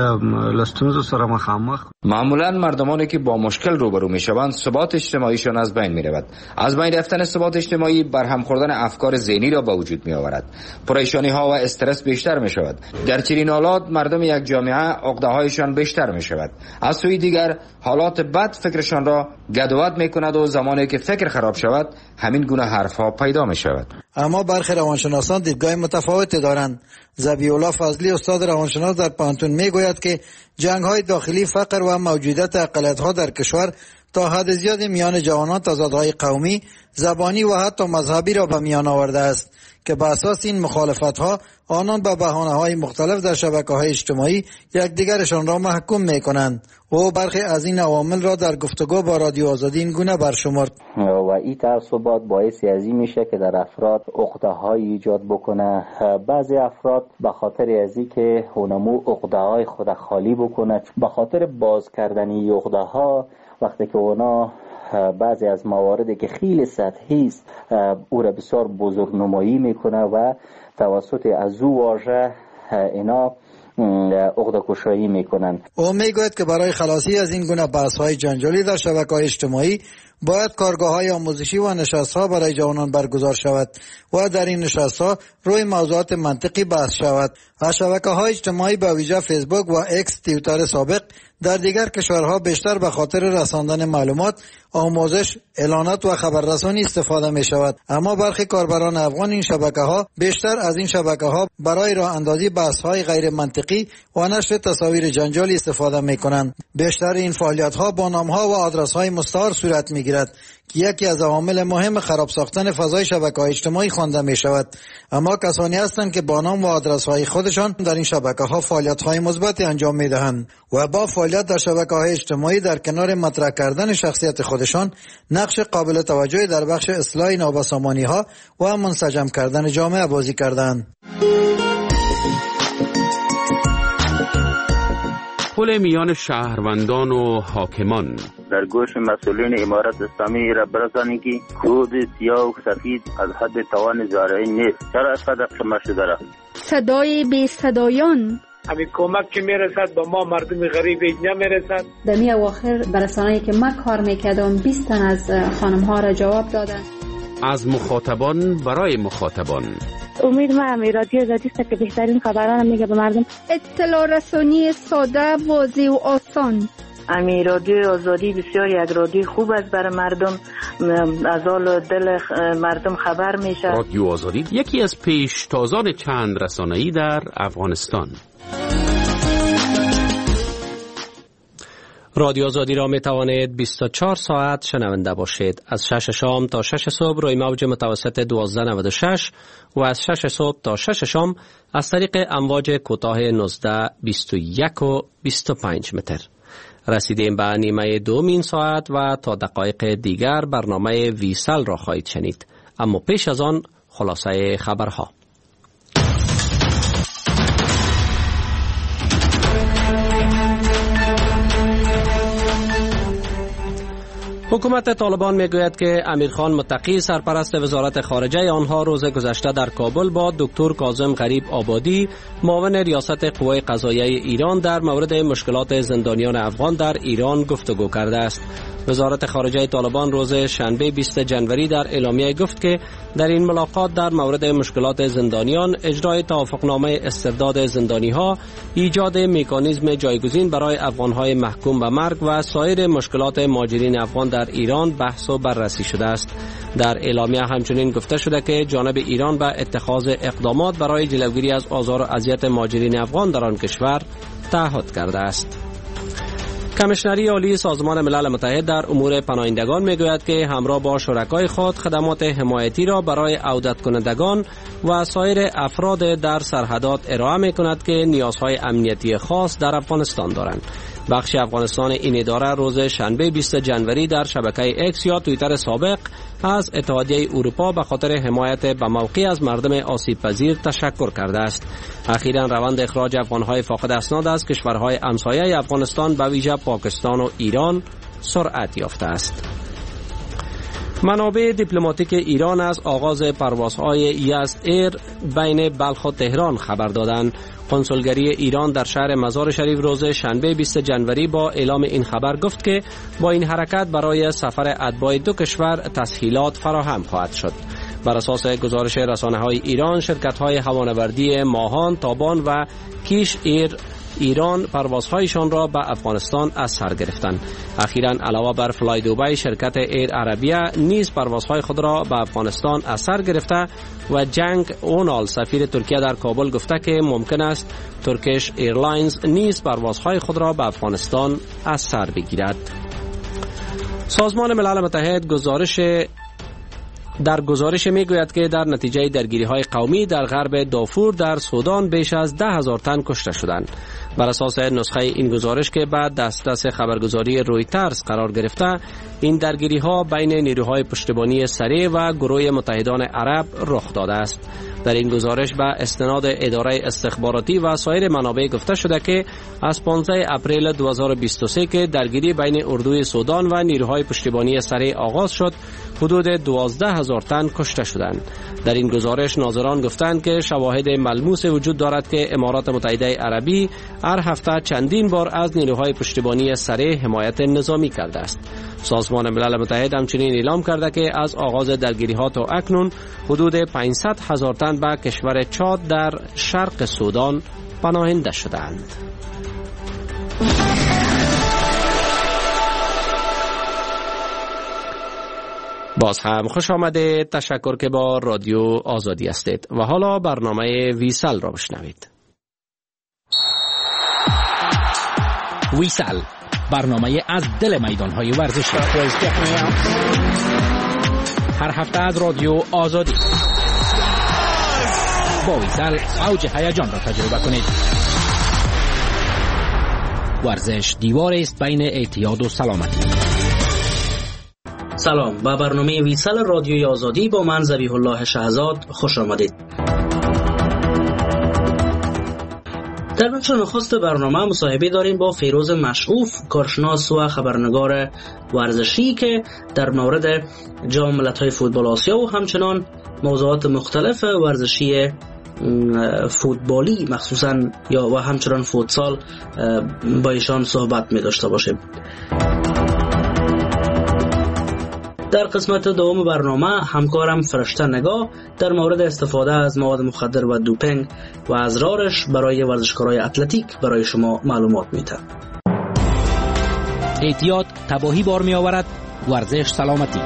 Speaker 17: لستونزو سره مخامخ
Speaker 13: معمولا مردمانی که با مشکل روبرو میشوند ثبات اجتماعیشان از بین میرود. از بین رفتن ثبات اجتماعی برهم خوردن افکار ذهنی را به وجود می آورد. پریشانی ها و استرس بیشتر می شود. در چنین حالات مردم یک جامعه عقده هایشان بیشتر می شود. از سوی دیگر حالات بد فکرشان را گدوت می کند و زمانی که فکر خراب شود همین گونه حرف ها پیدا می شود.
Speaker 11: اما برخی روانشناسان دیدگاه متفاوتی دارند. ذبیح الله فضلی استاد روانشناس در پانتون میگوید که جنگ های داخلی، فقر و موجودیت اقلیت ها در کشور تا حد زیادی میان جوانان تضادهای قومی، زبانی و حتی مذهبی را به میان آورده است که به اساس این مخالفت ها آنان به بهانه های مختلف در شبکه‌های اجتماعی یکدیگرشان را محکوم می‌کنند. او برخی از این عوامل را در گفتگو با رادیو آزادی این گونه برشمرد.
Speaker 18: و این تعصبات باعث ازی میشه که در افراد عقده‌های ایجاد بکنه. بعضی افراد به خاطر ازی که اونمو عقده‌های خود خالی بکنه، به خاطر باز کردن این عقده‌ها وقتی که اونا بعضی از مواردی که خیلی سطحی است او را بسیار بزرگ نمایی میکنه و توسط از او واژه اینا عقده کشایی میکنن.
Speaker 11: او میگوید که برای خلاصی از این گونه بحث‌های جنجالی در شبکه‌های اجتماعی باید کارگاه‌های آموزشی و نشست‌ها برای جوانان برگزار شود و در این نشست‌ها روی موضوعات منطقی بحث شود. از شبکه‌های اجتماعی به ویژه فیسبوک و اکس توییتر سابق در دیگر کشورها بیشتر به خاطر رساندن معلومات، آموزش، اعلانات و خبررسانی استفاده می شود. اما برخی کاربران افغان این شبکه‌ها بیشتر از این شبکه‌ها برای راه اندازی بحث‌های غیر منطقی و نشر تصاویر جنجالی استفاده می کنند. بیشتر این فعالیت‌ها با نام‌ها و آدرس‌های مستعار صورت می‌گیرد که یکی از عوامل مهم خراب ساختن فضای شبکه‌های اجتماعی خوانده می شود. اما کسانی هستند که با نام و آدرس‌های خودشان در این شبکه‌ها فعالیت‌های مثبتی انجام می‌دهند و با فعالیت در شبکه‌های اجتماعی در کنار مطرح کردن شخصیت خودشان نقش قابل توجهی در بخش اصلاح نابسامانی‌ها و منسجم کردن جامعه بازی کردند.
Speaker 12: پل میان شهروندان و حاکمان
Speaker 19: در گوش مسئولین امارت اسلامی را برسانید که کود سیاه و سفید از حد توان زارعی نیست. چرا صدق شما شده را
Speaker 5: صدای بی صدایان
Speaker 20: همین کمک که میرسد با ما مردم غریب اینجا میرسد.
Speaker 21: در می اواخر برسانه‌ای که من کار میکردم 20 تن از خانم ها را جواب دادن.
Speaker 12: از مخاطبان برای مخاطبان.
Speaker 22: امید من رادیو آزادی است که بهترین خبران میگه به مردم.
Speaker 5: اطلاع رسانی ساده، واضح و آسان.
Speaker 22: رادیو آزادی بسیار یک رادیو خوب است برای مردم، از حال دل مردم خبر میشه.
Speaker 12: رادیو آزادی یکی از پیشتازان چند رسانه‌ای در افغانستان.
Speaker 1: رادیو آزادی را می توانید 24 ساعت شنونده باشید. از 6 شام تا 6 صبح روی موج متوسط 1296 و از 6 صبح تا 6 شام از طریق امواج کوتاه 19 21 و 25 متر. رسیدیم به نیمه دومین ساعت و تا دقایق دیگر برنامه ویسل را خواهید شنید. اما پیش از آن خلاصه خبرها. حکومت طالبان میگوید که امیرخان متقی سرپرست وزارت خارجه آنها روز گذشته در کابل با دکتر کاظم غریب آبادی معاون ریاست قوای قضاییه ایران در مورد مشکلات زندانیان افغان در ایران گفتگو کرده است. وزارت خارجه طالبان روز شنبه 20 جنوری در اعلامیه گفت که در این ملاقات در مورد مشکلات زندانیان، اجرای توافقنامه استرداد زندانی‌ها، ایجاد مکانیزم جایگزین برای افغان‌های محکوم به مرگ و سایر مشکلات مهاجرین افغان در ایران بحث و بررسی شده است. در اعلامیه همچنین گفته شده که جانب ایران به اتخاذ اقدامات برای جلوگیری از آزار و اذیت مهاجرین افغان در آن کشور تعهد کرده است. کمیشنری عالی سازمان ملل متحد در امور پناهندگان میگوید که همراه با شرکای خود خدمات حمایتی را برای عودت کنندگان و سایر افراد در سرحدات ارائه میکند که نیازهای امنیتی خاص در افغانستان دارند. بخش افغانستان این اداره روز شنبه 20 جنوری در شبکه اکس یا توییتر سابق از اتحادیه اروپا به خاطر حمایت به موقع از مردم آسیب پذیر تشکر کرده است. اخیراً روند اخراج افغانهای فاقد اسناد از کشورهای همسایه افغانستان به ویژه پاکستان و ایران سرعت یافته است. منابع دیپلماتیک ایران از آغاز پروازهای یزد ایر بین بلخ و تهران خبر دادند. کنسولگری ایران در شهر مزار شریف روز شنبه 20 جنوری با اعلام این خبر گفت که با این حرکت برای سفر اتباع دو کشور تسهیلات فراهم خواهد شد. بر اساس گزارش رسانه‌های ایران، شرکت‌های هوانوردی ماهان، تابان و کیش ایر ایران پروازهایشان را به افغانستان از سر گرفتند. اخیراً علاوه بر فلای دوبی، شرکت ایر عربیه نیز پروازهای خود را به افغانستان از سر گرفته و جنگ اونال سفیر ترکیه در کابل گفته که ممکن است ترکیش ایرلاینز نیز پروازهای خود را به افغانستان از سر بگیرد. سازمان ملل متحد در گزارش میگوید که در نتیجه درگیری‌های قومی در غرب دارفور در سودان بیش از 10,000 تن کشته شدند. بر اساس نسخه این گزارش که بعد دسترس خبرگزاری رویترز قرار گرفته، این درگیری‌ها بین نیروهای پشتیبانی سریع و گروه متحدان عرب رخ داده است. در این گزارش به استناد اداره استخباراتی و سایر منابع گفته شده که از 15 اپریل 2023 که درگیری بین اردوی سودان و نیروهای پشتیبانی سریع آغاز شد، حدود 12,000 تن کشته شدند. در این گزارش ناظران گفتند که شواهد ملموس وجود دارد که امارات متحده عربی هر هفته چندین بار از نیروهای پشتیبانی سریع حمایت نظامی کرده است. سازمان ملل متحد همچنین اعلام کرده که از آغاز درگیری‌ها تا اکنون حدود 500,000 تن به کشور چاد در شرق سودان پناهنده شدند. باز هم خوش آمده. تشکر که با رادیو آزادی هستید و حالا برنامه ویسل را بشنوید.
Speaker 4: ویسل، برنامه از دل میدان‌های ورزشی، هر هفته از رادیو آزادی. با ویسل اوج هیجان را تجربه کنید. ورزش دیواری است بین اعتیاد و سلامتی.
Speaker 7: سلام، با برنامه ویسل رادیوی آزادی با من ذبیح الله شهزاد خوش آمدید. در بخش نخست برنامه مصاحبه داریم با فیروز مشعوف، کارشناس و خبرنگار ورزشی که در مورد جام ملت‌های فوتبال آسیا و همچنان موضوعات مختلف ورزشی فوتبالی مخصوصا و همچنان فوتسال با ایشان صحبت می داشته باشیم. در قسمت دوم برنامه همکارم فرشته نگاه در مورد استفاده از مواد مخدر و دوپینگ و اضرارش برای ورزشکارای اتلتیک برای شما معلومات میده.
Speaker 4: اعتیاد تباهی بار می آورد، ورزش سلامتی.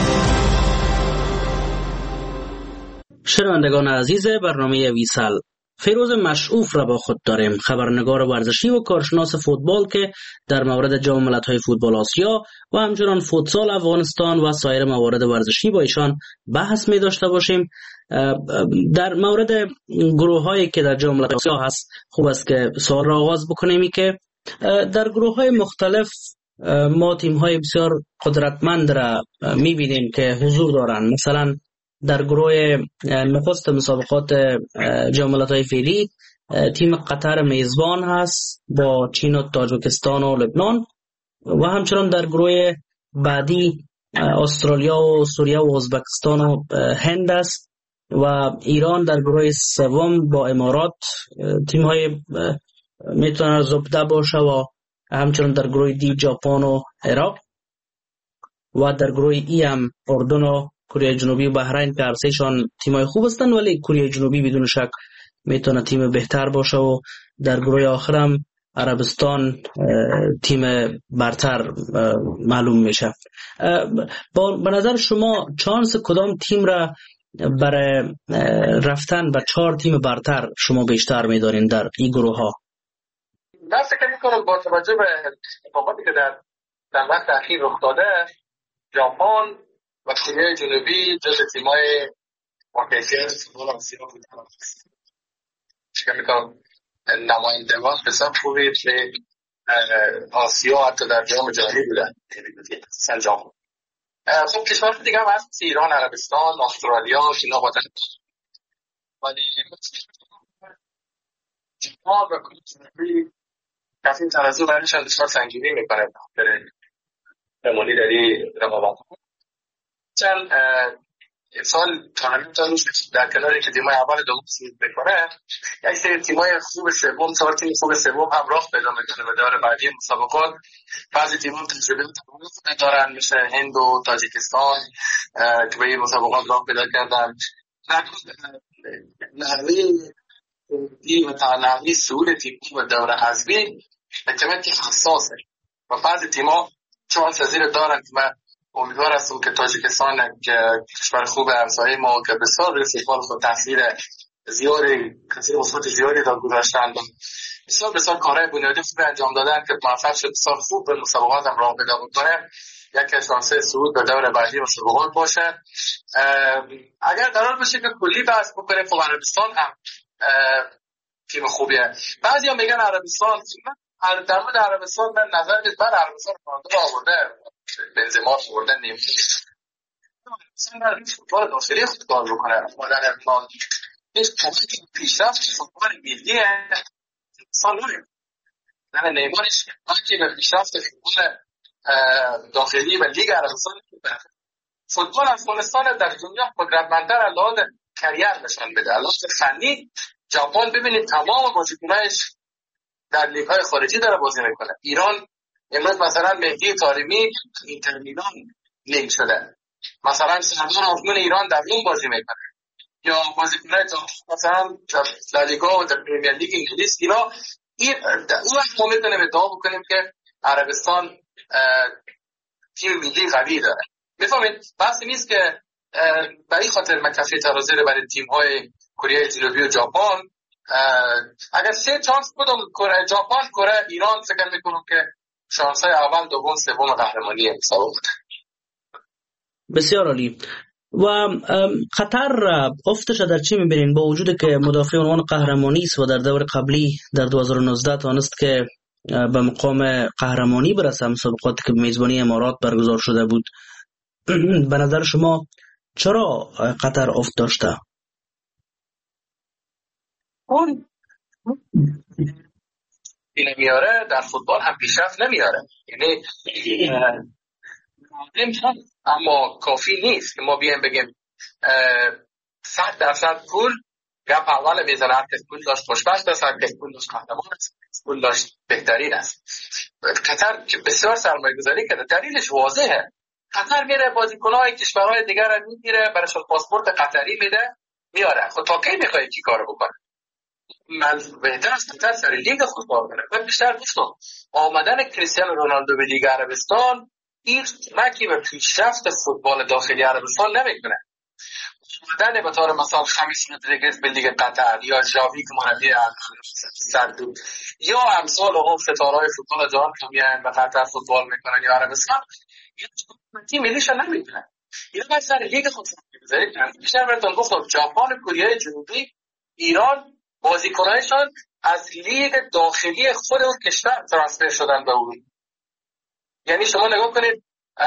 Speaker 7: شنوندگان عزیز برنامه ویسل، فیروز مشعوف را با خود داریم، خبرنگار ورزشی و کارشناس فوتبال که در مورد جام ملت‌های فوتبال آسیا و همچنان فوتسال افغانستان و سایر موارد ورزشی با ایشان بحث می داشته باشیم. در مورد گروه‌هایی که در جام ملت‌های آسیا هست خوب است که سوال را آغاز بکنیم که در گروه‌های مختلف ما تیم‌های بسیار قدرتمند را می‌بینیم که حضور دارند. مثلا در گروه نخست مسابقات جام ملت‌های فعلی تیم قطر میزبان هست با چین و تاجیکستان و لبنان و همچنان در گروه بعدی استرالیا و سوریه و ازبکستان و هند است و ایران در گروه سوم با امارات تیم‌های میتونه زبده باشه و همچنان در گروه دی ژاپن و عراق و در گروه ای هم اردن و کره جنوبی و بحرین که هرسهشان تیمای خوب هستند، ولی کره جنوبی بدون شک میتونه تیم بهتر باشه و در گروه آخر هم عربستان تیم برتر معلوم میشه. به نظر شما چانس کدام تیم را برای رفتن به 4 تیم برتر شما بیشتر میدارین در این گروه ها؟
Speaker 9: من فکر میکنم با توجه به اتفاقاتی که در وقت اخیر رخ داده، ژاپن و کره جنوبی جز تیم‌های با کیفیت فوتبال آسیا بودن. فکر میکنم نمایندگان بسیار خوبی توی آسیا حتی در جام جهانی بودن. ژاپن. خب کشورهای دیگه هم هست، ایران، عربستان، استرالیا، اینا بودن. ولی ژاپن و کره جنوبی کسی ترازو برایشان بسیار سنگینی میکنه برای امانی در این رقابت. چند سال تورنمنت در کنار که تیمای اول دوم صعود بکنه، یک سری تیمای خوب سوم، 4 تیم خوب سوم هم راه پیدا میکنه به دور بعدی مسابقات. بعضی تیم‌ها تجربه دارن مثل هند و تاجیکستان که به این مسابقات راه پیدا کردن. نحوی و تنحوی صعود تیم‌ها به دور حذفی اعتماد حساسه و بعضی تیم‌ها چانس زیر دارن که من امیدوار هستم که تاجیکستان کشور خوب همسایه ما که بسیار رسیدگان خود تاثیر زیادی کثیر مثبت زیادی داد گذاشتن و بسیار کارهای بنیادی خوب انجام دادن که موفق شد بسیار خوب به مسابقات هم راه پیدا بکنه. یک شانس صعود به دور بعدی مسابقات باشه. اگر قرار باشه که کلی بحث بکنه خب عربستان هم تیم خوبیه. بعضیا میگن عربستان، در مورد عربستان من نظر نیست. بعد عربستان رونالدو آورده، بنزما آورده، نیمه عربستان در فوتبال داخلی خود کار بکنه. مادر ارمان هیچ کمکی پیشرفت فوتبال ملی انسان نمید. در نیمانش کمکی به پیشرفت فوتبال داخلی و لیگ عربستان نمید. فوتبال افغانستان در دنیا قدرتمندتر از لحاظ کریر نشان بده. از لحاظ فنی ژاپن ببینید تمام بازیکنایش در لیگ‌های خارجی داره بازی میکنه. ایران امروز مثلا مهدی طارمی اینتر میلان لینک شده، مثلا سردار آزمون ایران در روم بازی میکنه، یا بازیکنای مثلا در لیگا و در پرمیر لیگ انگلیس. اینا اون ما میتونیم ادعا بکنیم که عربستان تیم ملی قوی داره. میفهمید بحث نیست که برای خاطر مکافی ترازی رو برای تیم‌های کره جنوبی و ژاپن اگر 3 چانس بدم کره ژاپن کره ایران فکر میکنم که شانس‌های اول دوم سوم قهرمانی مسابقات.
Speaker 7: بسیار عالی. و قطر افتش در چی میبینین با وجود که مدافع عنوان قهرمانی است و در دور قبلی در 2019 تانست که به مقام قهرمانی برسه مسابقاتی که به میزبانی امارات برگزار شده بود؟ به نظر شما چرا قطر افت داشته؟
Speaker 9: اون نمیاره در فوتبال هم پیشرفت نمیاره. یعنی اما کافی نیست که ما بیایم بگیم 100% پول گپ اول میزنه. هر کس پول داشت خوشبخت است، هر کس پول داشت قهرمان است، پول داشت بهترین است. قطر که بسیار سرمایه گذاری کرده، دلیلش واضحه. قطر میره بازیکن‌های کشورهای دیگر رو میگیره، براشون پاسپورت قطری میده میاره. خب تا کی میخوای چی کارو بکنه؟ من بهتر است قطر سر لیگ خود کار کنه. من بیشتر گفتم آمدن کریستیانو رونالدو به لیگ عربستان این کمکی به پیشرفت فوتبال داخلی عربستان نمیکنه. بودن به طور مثال خمیس رودریگز به لیگ قطر یا ژاوی که مربی صد بود یا امثال هم ستاره‌های فوتبال جهان که میان به قطر فوتبال میکنن یا عربستان، تیم ملیش نمیدونن. اینا باید سر لیگ خود بذارید. بیشتر براتون گفتم ژاپن، کره جنوبی، ایران بازیکنایشان از لیگ داخلی خود اون کشور ترانسفر شدن به اون. یعنی شما نگاه کنید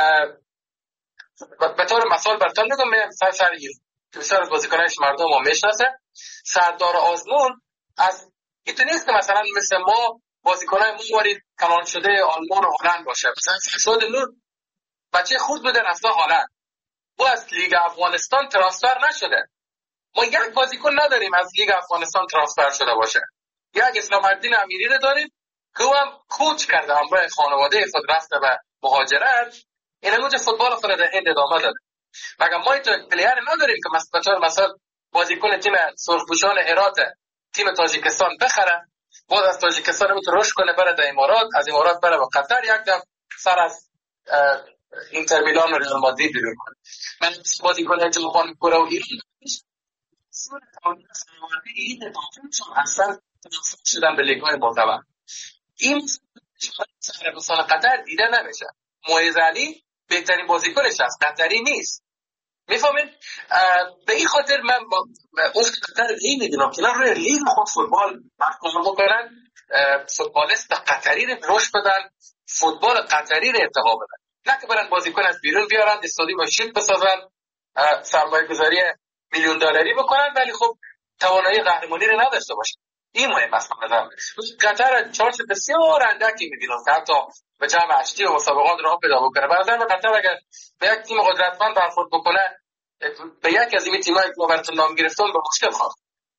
Speaker 9: به طور مثال براتون میگم سر ایران که بسیار از بازیکنایش مردم ما میشناسه، سردار آزمون از این نیست که مثلا مثل ما بازیکنای موارد کلان شده آلمان و هلند باشه. مثلا فرشاد نور بچه خود بوده رفته هلند، او از لیگ افغانستان ترانسفر نشده. ما یک بازیکن نداریم از لیگ افغانستان ترانسفر شده باشه. یک اسلام الدین امیری رو داریم که او هم کوچ کرده، همراه خانواده خود رفته به مهاجرت، این همونجا فوتبال خود در هند ادامه داده. مگر ما اینجا پلیر نداریم که مثلا بازیکن تیم سرخپوشان هرات تیم تاجیکستان بخره، بعد از تاجیکستان رو رشد کنه بره در امارات، از امارات بره به قطر، یک دفعه سر از اینتر میلان و ریال مادرید بیرون کنه. من بازیکن ژاپن، کره و ایران صورت این اتفاقات اصلا ترانسفر شدن به لیگ‌های معتبر. این عربستان قطر دیده نمیشه. معیز علی بهترین بازیکنش است، قطری نیست. میفهمین؟ به این خاطر من افت قطر این میدونم که روی لیگ خود فوتبال کار بکنن، فوتبالیست قطری رو رشد بدن، فوتبال قطری رو ارتقا بدن، نه که برن بازیکن از بیرون بیارن استادیوم شیک بسازن، سرمایه گذاری میلیون دلاری بکنن ولی خب توانایی قهرمانی رو نداشته باشن. این مهم است. قطر چانس بسیار اندکی میدونم که حتی به جمع اشتی و مسابقات راه پیدا بکنه. بعضی وقتا قطر اگر به یک تیم قدرتمند برخورد بکنه، به یک از این تیم‌های که براتون نام گرفتم به مشکل خواهد.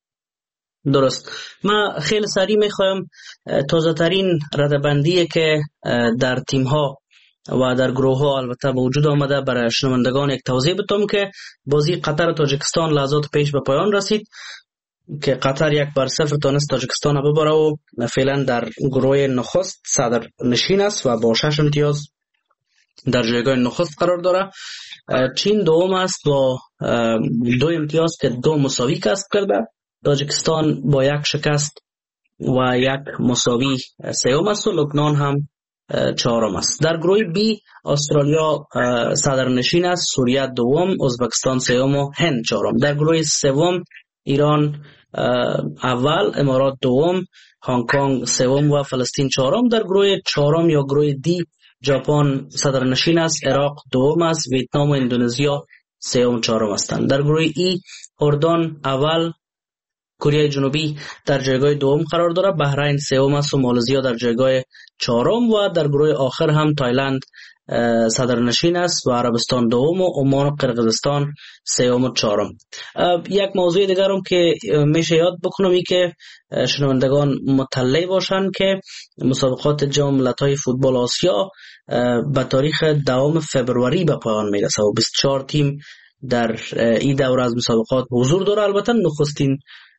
Speaker 7: درست. من خیلی سریع میخوایم تازه ترین ردبندی که در تیم‌ها و در گروه‌ها البته به وجود آمده برای شنوندگان یک توضیح بدم که بازی قطر و تاجیکستان لحظات پیش به پایان رسید که قطر 1-0 تونست تاجیکستان را ببره و فعلا در گروه نخست صدر نشین است و با 6 امتیاز در جایگاه نخست قرار داره. چین دوم است با 2 امتیاز که 2 مساوی کسب کرده. تاجیکستان با 1 شکست و 1 مساوی سوم است و لبنان هم 4 است. در گروه بی استرالیا صدرنشین است، سوریه دوم، ازبکستان سوم و هند 4. در گروه سوم ایران اول، امارات دوم، هنگ کنگ سوم و فلسطین 4. در گروه 4 یا گروه دی ژاپن صدرنشین است، عراق دوم است، ویتنام و اندونزیا 3 و 4 هستند. در گروه ای اردن اول، کره جنوبی در جایگاه دوم قرار داره، بحرین سوم است و مالزیا در جایگاه 4 و در گروه آخر هم تایلند صدرنشین است و عربستان دوم و عمان و قرقیزستان 3 و 4. یک موضوع دیگرم که میشه یاد بکنم این که شنوندگان مطلع باشند که مسابقات جام ملت‌های فوتبال آسیا به تاریخ 2 فبروری به پایان میرسه و 24 تیم در این دوره از مسابقات حضور داره. البته نخستین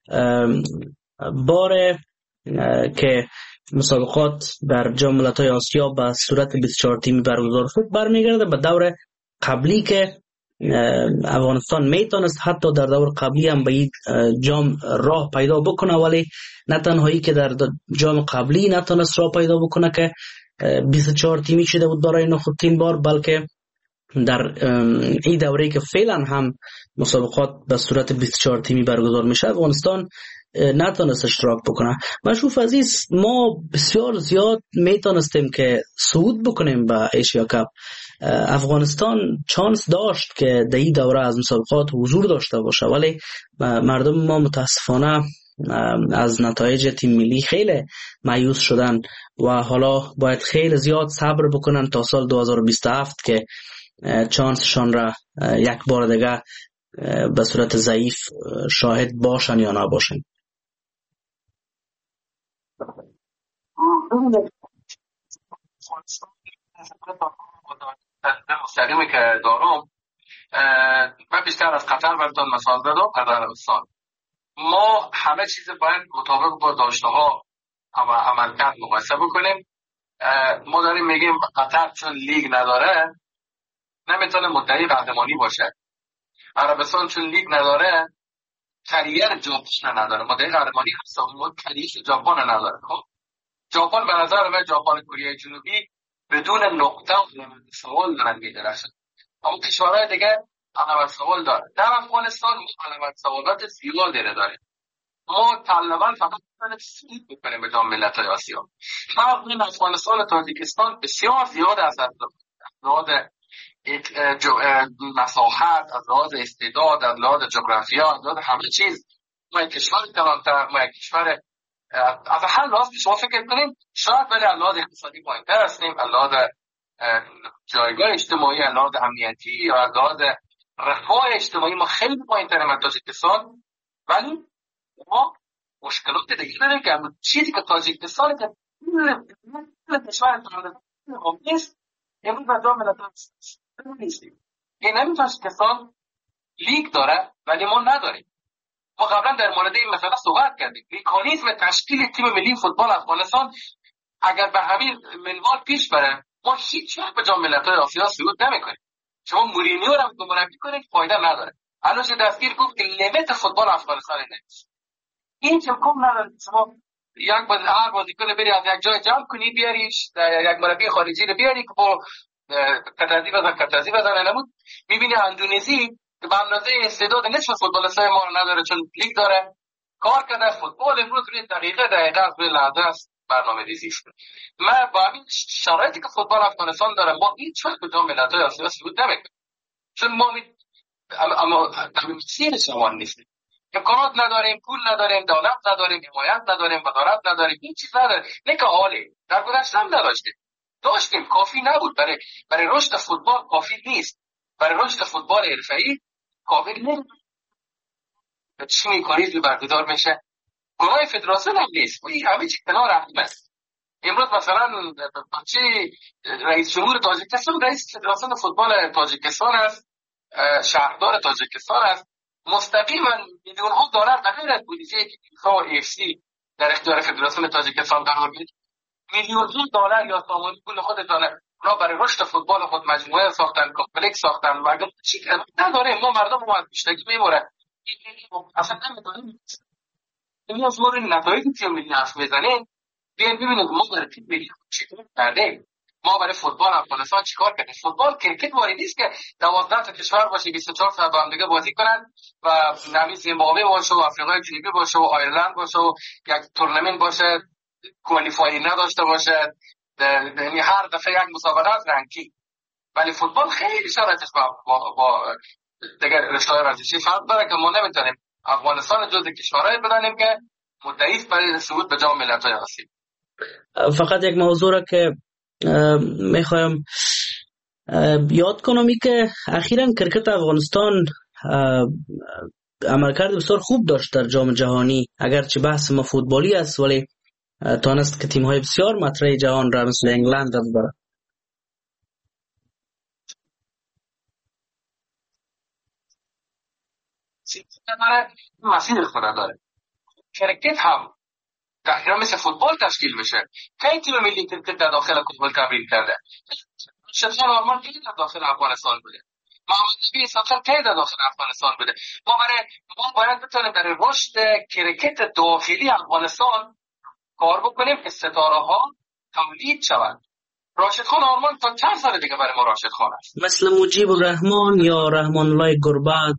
Speaker 7: بار که مسابقات در جام ملت‌های آسیا به صورت 24 تیمی برگزار شد برمیگرده به دور قبلی که افغانستان میتونست حتی در دور قبلی هم به این جام راه پیدا بکنه، ولی نه تنهایی که در جام قبلی نتونست راه پیدا بکنه که 24 تیمی شده بود برای نخستین بار، بلکه در این دوره که فعلا هم مسابقات به صورت 24 تیمی برگزار میشه افغانستان نتونست اشتراک بکنه. مشروف عزیز، ما بسیار زیاد میتونستیم که صعود بکنیم به ایشیا کپ. افغانستان چانس داشت که در این دوره از مسابقات حضور داشته باشه، ولی مردم ما متاسفانه از نتایج تیم ملی خیلی مایوس شدن و حالا باید خیلی زیاد صبر بکنن تا سال 2027 که چانسشان را یک بار دیگه به صورت ضعیف شاهد باشن یا نباشن.
Speaker 9: مستقیمی که دارم من بیشتر از قطر براتون مثال زدم. قطر عربستان ما همه چیز باید مطابق با داشته ها عملکرد مقایسه بکنیم. ما داریم میگیم قطر چون لیگ نداره نمیتونه مدعی قهرمانی باشه. عربستان چون لیگ نداره کریر ژاپن نداره، مدل قهرمانی هست اما کریر ژاپن نداره. خب ژاپن به نظر من ژاپن کره جنوبی بدون نقطه سوال دارن میدرخشن، اما کشورهای دیگه علامت سوال داره. در افغانستان علامت سوالات زیادی داره. ما طالبان فقط تسلیم میکنیم به جام ملت‌های آسیا. فرق بین افغانستان و تاجیکستان بسیار زیاد است، از لحاظ مساحت، از لحاظ استعداد، از لحاظ جغرافیا، از لحاظ همه چیز. ما یک کشور کلانتر، ما یک کشور از هر لحاظ که شما فکر کنید شاید ولی از لحاظ اقتصادی پایین‌تر هستیم، از لحاظ جایگاه اجتماعی، از لحاظ امنیتی یا از لحاظ رفاه اجتماعی ما خیلی پایین‌تریم از تاجیکستان. ولی ما مشکلات دیگه داریم که چیزی که تاجیکستان که کشور نیست امروز به جام ملت‌های نیستیم. این همین تاجیکستان لیگ داره ولی ما نداریم. ما قبلا در مورد این مسئله صحبت کردیم. مکانیزم تشکیل تیم ملی فوتبال افغانستان اگر به همین منوال پیش بره ما هیچ وقت به جام ملت‌های آسیا صعود نمی‌کنیم. شما مورینیو رو مربی کنید فایده نداره. الان چه دستگیر گفت که لیمیت فوتبال افغانستان نیست. این چه کم نداره. شما یک بازیکن بری از یک جای جمع کنی بیاریش، یک مربی خارجی رو بیاری که با کتازی بزنه نمود. می‌بینی اندونزی که به اندازه استعداد نصف فوتبالیستای ما رو نداره چون لیگ داره کار کرده. فوتبال امروز روی دقیقه از روی لحظه است برنامه ریزی شده. من با همین شرایطی که فوتبال افغانستان داره ما هیچ وقت به جام ملت‌های آسیا صعود نمی‌کنیم، چون ما اما مسیر شمال نیستیم. امکانات نداریم، پول نداریم، دولت نداریم، حمایت نداریم، وزارت نداریم، این چیز نداریم. نه که حالی در گذشته هم داشتیم کافی نبود. برای رشد فوتبال کافی نیست. برای رشد فوتبال حرفه‌ای کافی نیست. چی می‌کنید برگزار میشه؟ گناه فدراسیون هم نیست. این همه چی کنار رحم است. امروز مثلا بچه رئیس جمهور تاجیکستان رئیس فدراسیون فوتبال تاجیکستان است، شهردار تاجیکستان است، مستقیما میلیون‌ها دلار غیر از بودجه فیفا و اف سی در اختیار فدراسیون تاجیکستان قرار میده. میلیون‌ها دلار یا سامان پول خودتونه اونا برای رشد فوتبال خود مجموعه ساختن، کمپلکس ساختن و اگر چی نداره ما مردم ما از بیشتگی میمونه. اصلا نمیدونیم این از مورد نتایج تیم ملی حرف میزنه. بیاین ببینید ما برای تیم ملی چیکار کردیم، ما برای فوتبال افغانستان چیکار کردیم. فوتبال کرکت واری نیست که 12 تا کشور باشه 24 ساعت با هم دیگه بازی کنن و نمی زیمبابوه باشه و آفریقای جنوبی باشه و آیرلند باشه و یک تورنمنت باشه کوالیفای نداشته باشه، یعنی هر دفعه یک مسابقه از رنکی. ولی فوتبال خیلی شرایطش با دیگر رشته‌های ورزشی فرق داره که ما نمیتونیم افغانستان جزو کشورهای بدانیم که مدعی برای صعود به جام ملت‌های آسیا.
Speaker 7: فقط یک موضوع را که میخوایم یاد کنم ای که اخیراً کرکت افغانستان عملکرد بسیار خوب داشت در جام جهانی، اگرچه بحث ما فوتبالی است ولی تانست که تیم‌های بسیار مطرح جهان را مثل انگلند را ببره.
Speaker 9: مسیر خود داره. کرکت هم تقریبا مثل فوتبال تشکیل میشه. کی تیم ملی کرکت در داخل کابل تمرین کرده؟ راشد خان آرمان کی در داخل افغانستان بوده؟ محمد نبی اسحاق کی در داخل افغانستان بوده؟ ما باید بتونیم برای رشد کرکت داخلی افغانستان کار بکنیم که ستاره ها تولید شوند. راشد خان آرمان تا چند سال دیگه برای ما راشد خان است.
Speaker 7: مثل مجیب الرحمن یا رحمان الله گربت.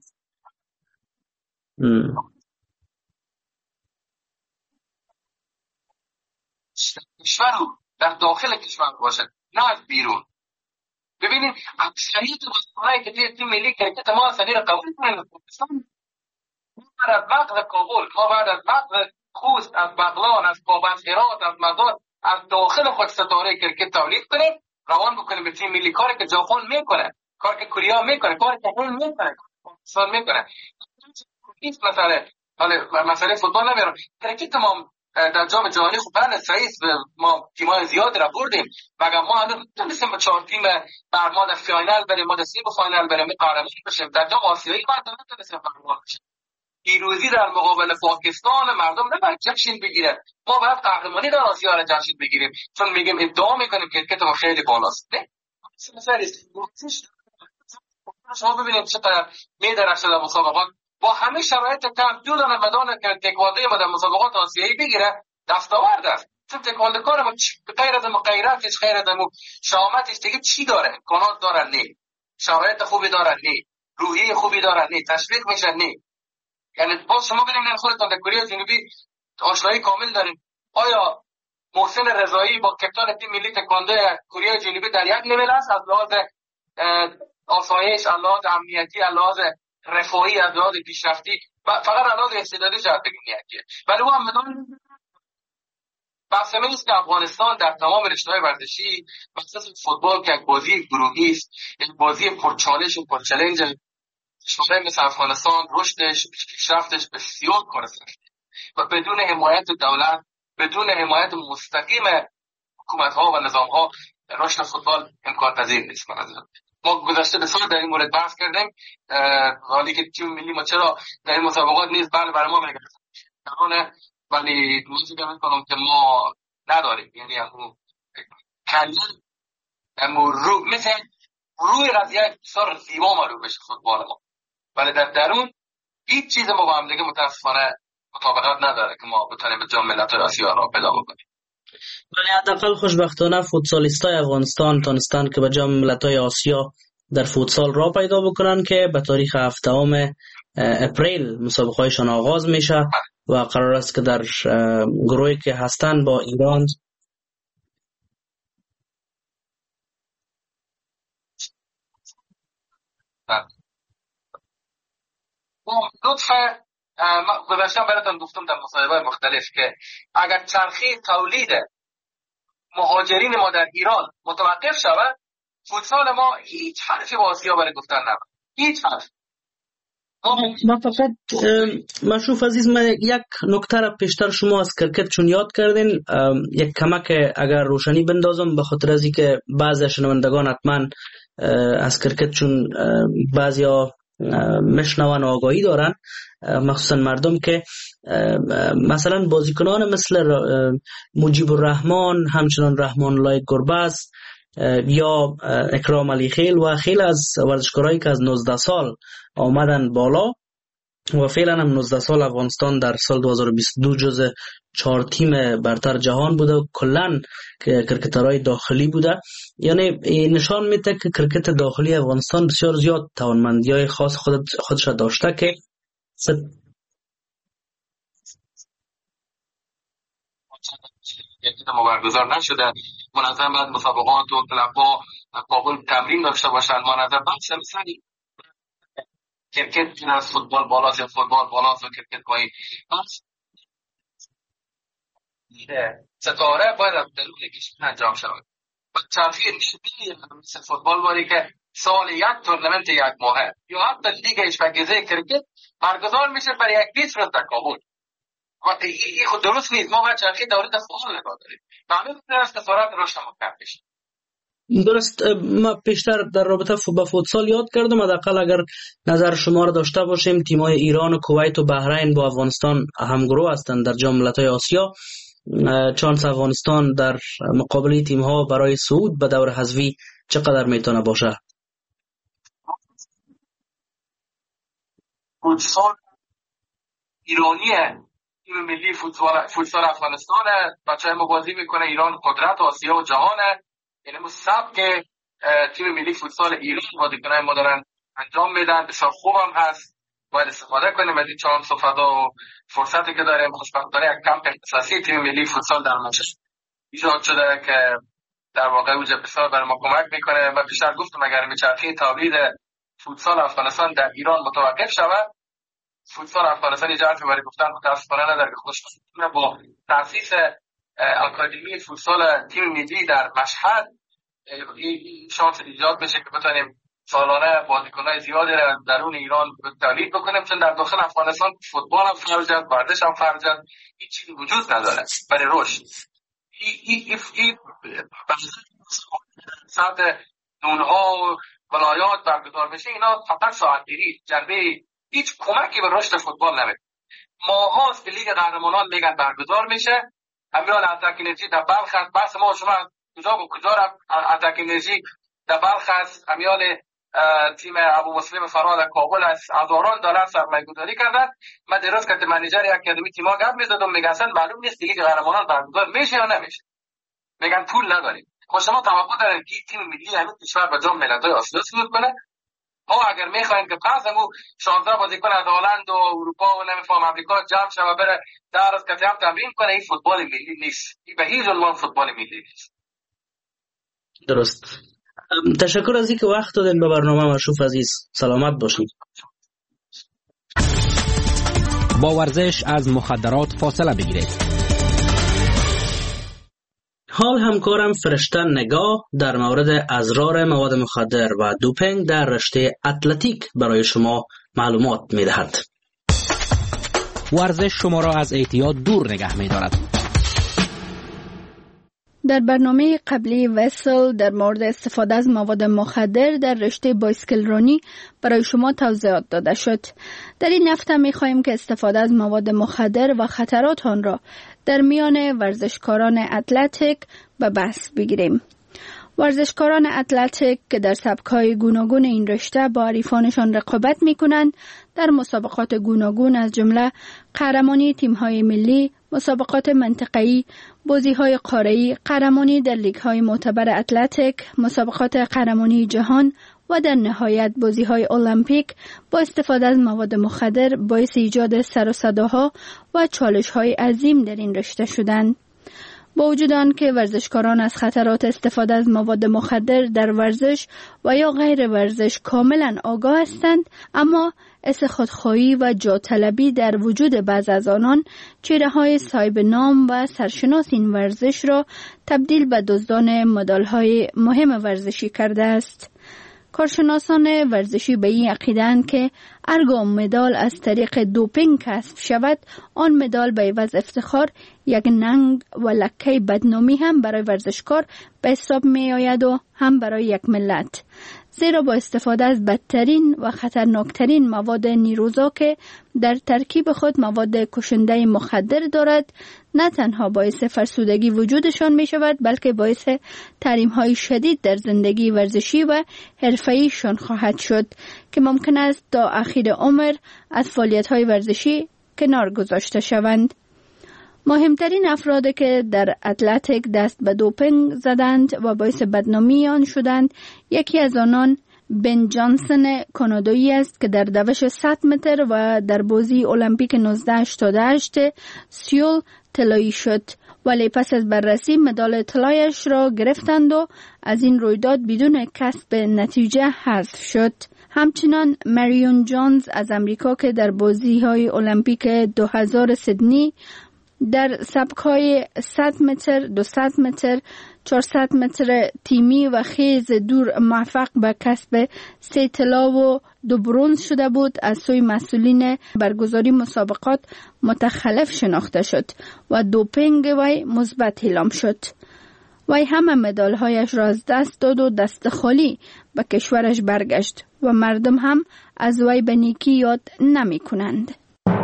Speaker 9: کشور در داخل کشور باشد نه از بیرون. ببینید اکثریت بازیکنایی که تیم ملی کرکت ما سنی را قبول کنند ما بعد از مغز کابل، ما بعد از مغز خوست، از بغلان، از پابند هرات، از مزار از داخل خود ستاره کرکت تولید کنیم روان بکنیم به تیم ملی. کاری که ژاپن میکنه، کاری که کره میکنه، کاری که هند میکنه، پاکستان میکنه. این مسئله فوتبال نمیارم. کرکت ما در جام جهانی خوب رئیس ما تیم‌های زیادی را بردیم مگر ما هنوز نمی‌تونیم با 4 تیم بر ما در فینال بریم، ما در سه فینال بریم قهرمان بشیم. در جام آسیایی ما نمی‌تونیم قهرمان بشیم. پیروزی در مقابل پاکستان مردم نباید جشن بگیره، ما باید قهرمانی در آسیا را جشن بگیریم چون میگیم ادعا میکنیم کرکت ما خیلی بالاست. نه مسئله است شما ببینید چقدر می‌درخشه در مسابقات با همه شرایط کم 2 دانه مدال که تکواندو ما در مسابقات آسیایی بگیره دستاورد است. چون تکواندوکار ما غیر از غیرتش، غیر از شامتش دیگه چی داره؟ امکانات داره نه، شرایط خوبی داره نه، روحیه خوبی داره نه، تشویق میشه نه. یعنی باز شما ببینید خودتون در کره جنوبی آشنایی کامل داریم. آیا محسن رضایی با کپتان تیم ملی تکواندو کره جنوبی در یک لول است از لحاظ آسایش، از لحاظ امنیتی، از لحاظ رفاهی، از لحاظ پیشرفتی، فقط از لحاظ استعدادی شاید بگیم یکیه، ولی او هم بدون بحث نیست که افغانستان در تمام رشته‌های ورزشی بحث فوتبال که یک بازی گروهی است، یک بازی پرچالش و پرچالش، شورای مثل افغانستان رشدش، پیشرفتش بسیار کار سخته و بدون حمایت دولت، بدون حمایت مستقیم حکومت‌ها و نظام‌ها رشد فوتبال امکان پذیر نیست. ما گذشته بسیار در این مورد بحث کردیم، حالی که تیم ملی ما چرا در این مسابقات نیست، بله برای ما میگه، ولی موضوع میکنم که ما نداریم، یعنی همون رو مثل روی قضیه بسیار زیبا معروف بشه فوتبال ما، ولی در درون هیچ چیز ما با هم دیگه متاسفانه مطابقت نداره که ما بتونیم به جام ملت‌های آسیا را پیدا بکنیم.
Speaker 7: ولی حداقل خوشبختانه فوتسالیستای افغانستان تونستن که به جام ملت‌های آسیا در فوتسال را پیدا بکنن که به تاریخ 7 اپریل مسابقه‌هایشان آغاز میشه و قرار است که در گروهی که هستن با ایران
Speaker 9: لطفا گذاشتم براتون گفتم در مصاحبه‌های مختلف که اگر چرخه تولید مهاجرین ما در ایران متوقف شود، فوتسال ما هیچ حرفی با آسیا برای گفتن نداره، هیچ حرف.
Speaker 7: ما فقط مشروف عزیز، من یک نکته را پیشتر شما از کرکت چون یاد کردین، یک کمک اگر روشنی بندازم، به خاطر از اینکه بعضی شنوندگان حتما از کرکت چون بعضیا مشنون آگاهی دارن، مخصوصا مردم که مثلا بازیکنان مثل مجیب الرحمن، همچنان رحمان الله گربز یا اکرام علی خیل و خیلی از ورزشکارایی که از 19 سال آمدن بالا و فعلا هم 19 سال افغانستان در سال 2022 جز 4 تیم برتر جهان بوده و کلن کرکترهای داخلی بوده. یعنی نشان میده که کرکت داخلی افغانستان بسیار زیاد توانمندی‌های خاص خودش داشته که
Speaker 9: برگزار نشده، منظم بعد مسابقات و طلبها کابل تمرین داشته باشن، منظم بحث مثلی کرکت از فوتبال بالاست یا فوتبال بالاست و کرکت پایین. ستاره باید از درون کشور انجام شود و چرخی نیست مثل فوتبال باری که سال یک تورنمنت یک ماهه یا حتی لیگ اشپگیزه کرکت برگزار میشه برای یک 20 روز در کابل. این خود درست نیست. ما باید چرخی دوری در فوتبال نگاه داریم و همین است که سرعت رشد مکمل بشه.
Speaker 7: درست. ما پیشتر در رابطه با فوتسال یاد کردم، حداقل اگر نظر شما را داشته باشیم، تیم‌های ایران و کویت و بحرین با افغانستان همگروه هستند در جام ملت‌های آسیا. چانس افغانستان در مقابله تیم‌ها برای صعود به دور حذفی چقدر میتونه باشه؟
Speaker 9: فوتسال ایرانیه، تیم ملی فوتسال افغانستان، بچه‌ها ما بازی میکنه، ایران قدرت آسیا و جهانه. یعنی مصاب که تیم ملی فوتسال ایران بازیکنان ما دارن انجام میدن، بسیار خوب هم هست، باید استفاده کنیم از این چانس و فضا و فرصتی که داریم. خوشبختانه یک کمپ اختصاصی تیم ملی فوتسال در منچستر ایجاد شده که در واقع اونجا بسیار برای ما کمک میکنه و بیشتر گفتم اگر میچرخی تولید فوتسال افغانستان در ایران متوقف شود، فوتسال افغانستان ایجاد برای گفتن متاسفانه نداره که خوشبختانه با تاسیس اکادمی فوتسال تیم ملی در مشهد این شانس ایجاد بشه که بتونیم سالانه بازیکن‌های زیادی را درون ایران تولید بکنیم، چون در داخل افغانستان فوتبال هم فرض است، ورزش هم فرض است، هیچ چیزی وجود نداره برای رشد. این ساعت نونها و ولایات برگزار بشه، اینا فقط ساعتگیری، جنبه هیچ کمکی به رشد فوتبال نمیده. ماهاست که لیگ قهرمانان میگن برگزار میشه، امیال اتک انرژی در بلخ است، بحث ما شما کجا رفت اتک انرژی در بلخ است، امیال تیم ابو مسلم فراد کابل از هزاران دلار سرمایه‌گذاری کردن. من دیروز که منیجر یک اکادمی تیم‌ها گپ می‌زدم، میگه اصلا معلوم نیست دیگه قهرمانان برگزار میشه یا نمیشه. میگن پول نداریم. خب شما توقع دارید که تیم ملی همین کشور به جام ملت‌های آسیا صعود کنه؟ ها اگر میخواین که پس همون 16 بازیکن از هلند و اروپا و نمیفهم امریکا جمع شه و بره در از کتاب تمرین کنه، این فوتبال ملی نیست. این به هیچ عنوان فوتبال ملی نیست.
Speaker 7: درست. تشکر از اینکه وقت دادین به برنامه مشروف عزیز. سلامت باشید.
Speaker 4: با ورزش از مخدرات فاصله بگیرید.
Speaker 7: حال همکارم فرشته نگاه در مورد اضرار مواد مخدر و دوپینگ در رشته اتلتیک برای شما معلومات می‌دهد.
Speaker 4: ورزش شما را از اعتیاد دور نگه می‌دارد.
Speaker 5: در برنامه قبلی وسل در مورد استفاده از مواد مخدر در رشته بایسکل رانی برای شما توضیحات داده شد. در این هفته می‌خواهیم که استفاده از مواد مخدر و خطرات آن را در میان ورزشکاران اتلتیک به بحث بگیریم. ورزشکاران اتلتیک که در سبک‌های گوناگون این رشته با حریفانشان رقابت می‌کنند، در مسابقات گوناگون از جمله قهرمانی تیم‌های ملی، مسابقات منطقه‌ای، بازی‌های قاره‌ای، قهرمانی در لیگ‌های معتبر اتلتیک، مسابقات قهرمانی جهان و در نهایت بازی‌های المپیک با استفاده از مواد مخدر باعث ایجاد سر و صداها و چالش‌های عظیم در این رشته شدند. با وجود آن که ورزشکاران از خطرات استفاده از مواد مخدر در ورزش و یا غیر ورزش کاملا آگاه هستند، اما حس خودخواهی و جاطلبی در وجود بعض از آنان چهره‌های صاحب نام و سرشناس این ورزش را تبدیل به دزدان مدال‌های مهم ورزشی کرده است. کارشناسان ورزشی به این عقیده‌اند که هرگاه مدال از طریق دوپینگ کسب شود، آن مدال به عوض افتخار یک ننگ و لکه بدنامی هم برای ورزشکار به حساب می آید و هم برای یک ملت. زیرا با استفاده از بدترین و خطرناکترین مواد نیروزا که در ترکیب خود مواد کشنده مخدر دارد، نه تنها باعث فرسودگی وجودشان می شود، بلکه باعث تحریم‌های شدید در زندگی ورزشی و حرفه‌ایشان خواهد شد که ممکن است تا اخیر عمر از فعالیت‌های ورزشی کنار گذاشته شوند. مهمترین افرادی که در اتلتیک دست به دوپینگ زدند و باعث بدنامی آن شدند، یکی از آنان بن جانسن کانادایی است که در دوش 100 متر و در بازی المپیک 1988 سیول طلایی شد، ولی پس از بررسی مدال طلایش را گرفتند و از این رویداد بدون کسب نتیجه حذف شد. همچنان مریون جونز از امریکا که در بازی‌های المپیک 2000 سیدنی در سبک‌های 100 متر، 200 متر، 400 متر تیمی و خیز دور موفق به کسب 3 طلا و 2 برنز شده بود، از سوی مسئولین برگزاری مسابقات متخلف شناخته شد و دوپینگ وی مثبت اعلام شد. وی همه مدال‌هایش را از دست داد و دست خالی به کشورش برگشت و مردم هم از وی به نیکی یاد نمی کنند.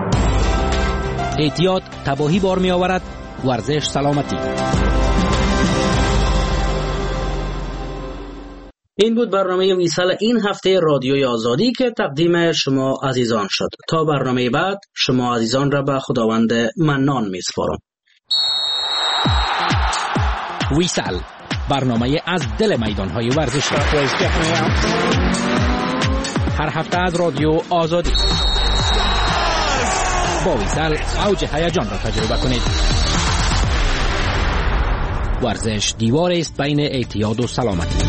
Speaker 4: اعتیاد تباهی بار می آورد، ورزش سلامتی.
Speaker 7: این بود برنامه ویسال این هفته رادیوی آزادی که تقدیم شما عزیزان شد. تا برنامه بعد شما عزیزان را به خداوند منان می سپارم.
Speaker 4: ویسال، برنامه از دل میدان‌های ورزشی. هر هفته از رادیو آزادی. با ویسال اوج هیجان را تجربه کنید. ورزش دیوار است بین اعتیاد و سلامتی.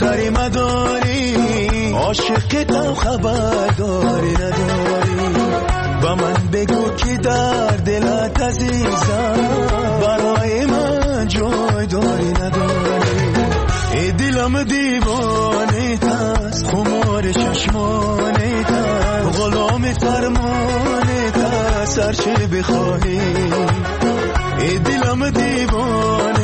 Speaker 2: سری مداری عاشق تو خبرداری نداری با من بگو که در دلت عزیزم برای من جای داری نداری ای دلم دیوانه تست خمار چشمانه تست غلام فرمانه تست هرچه بخواهی ای دلم دیوانه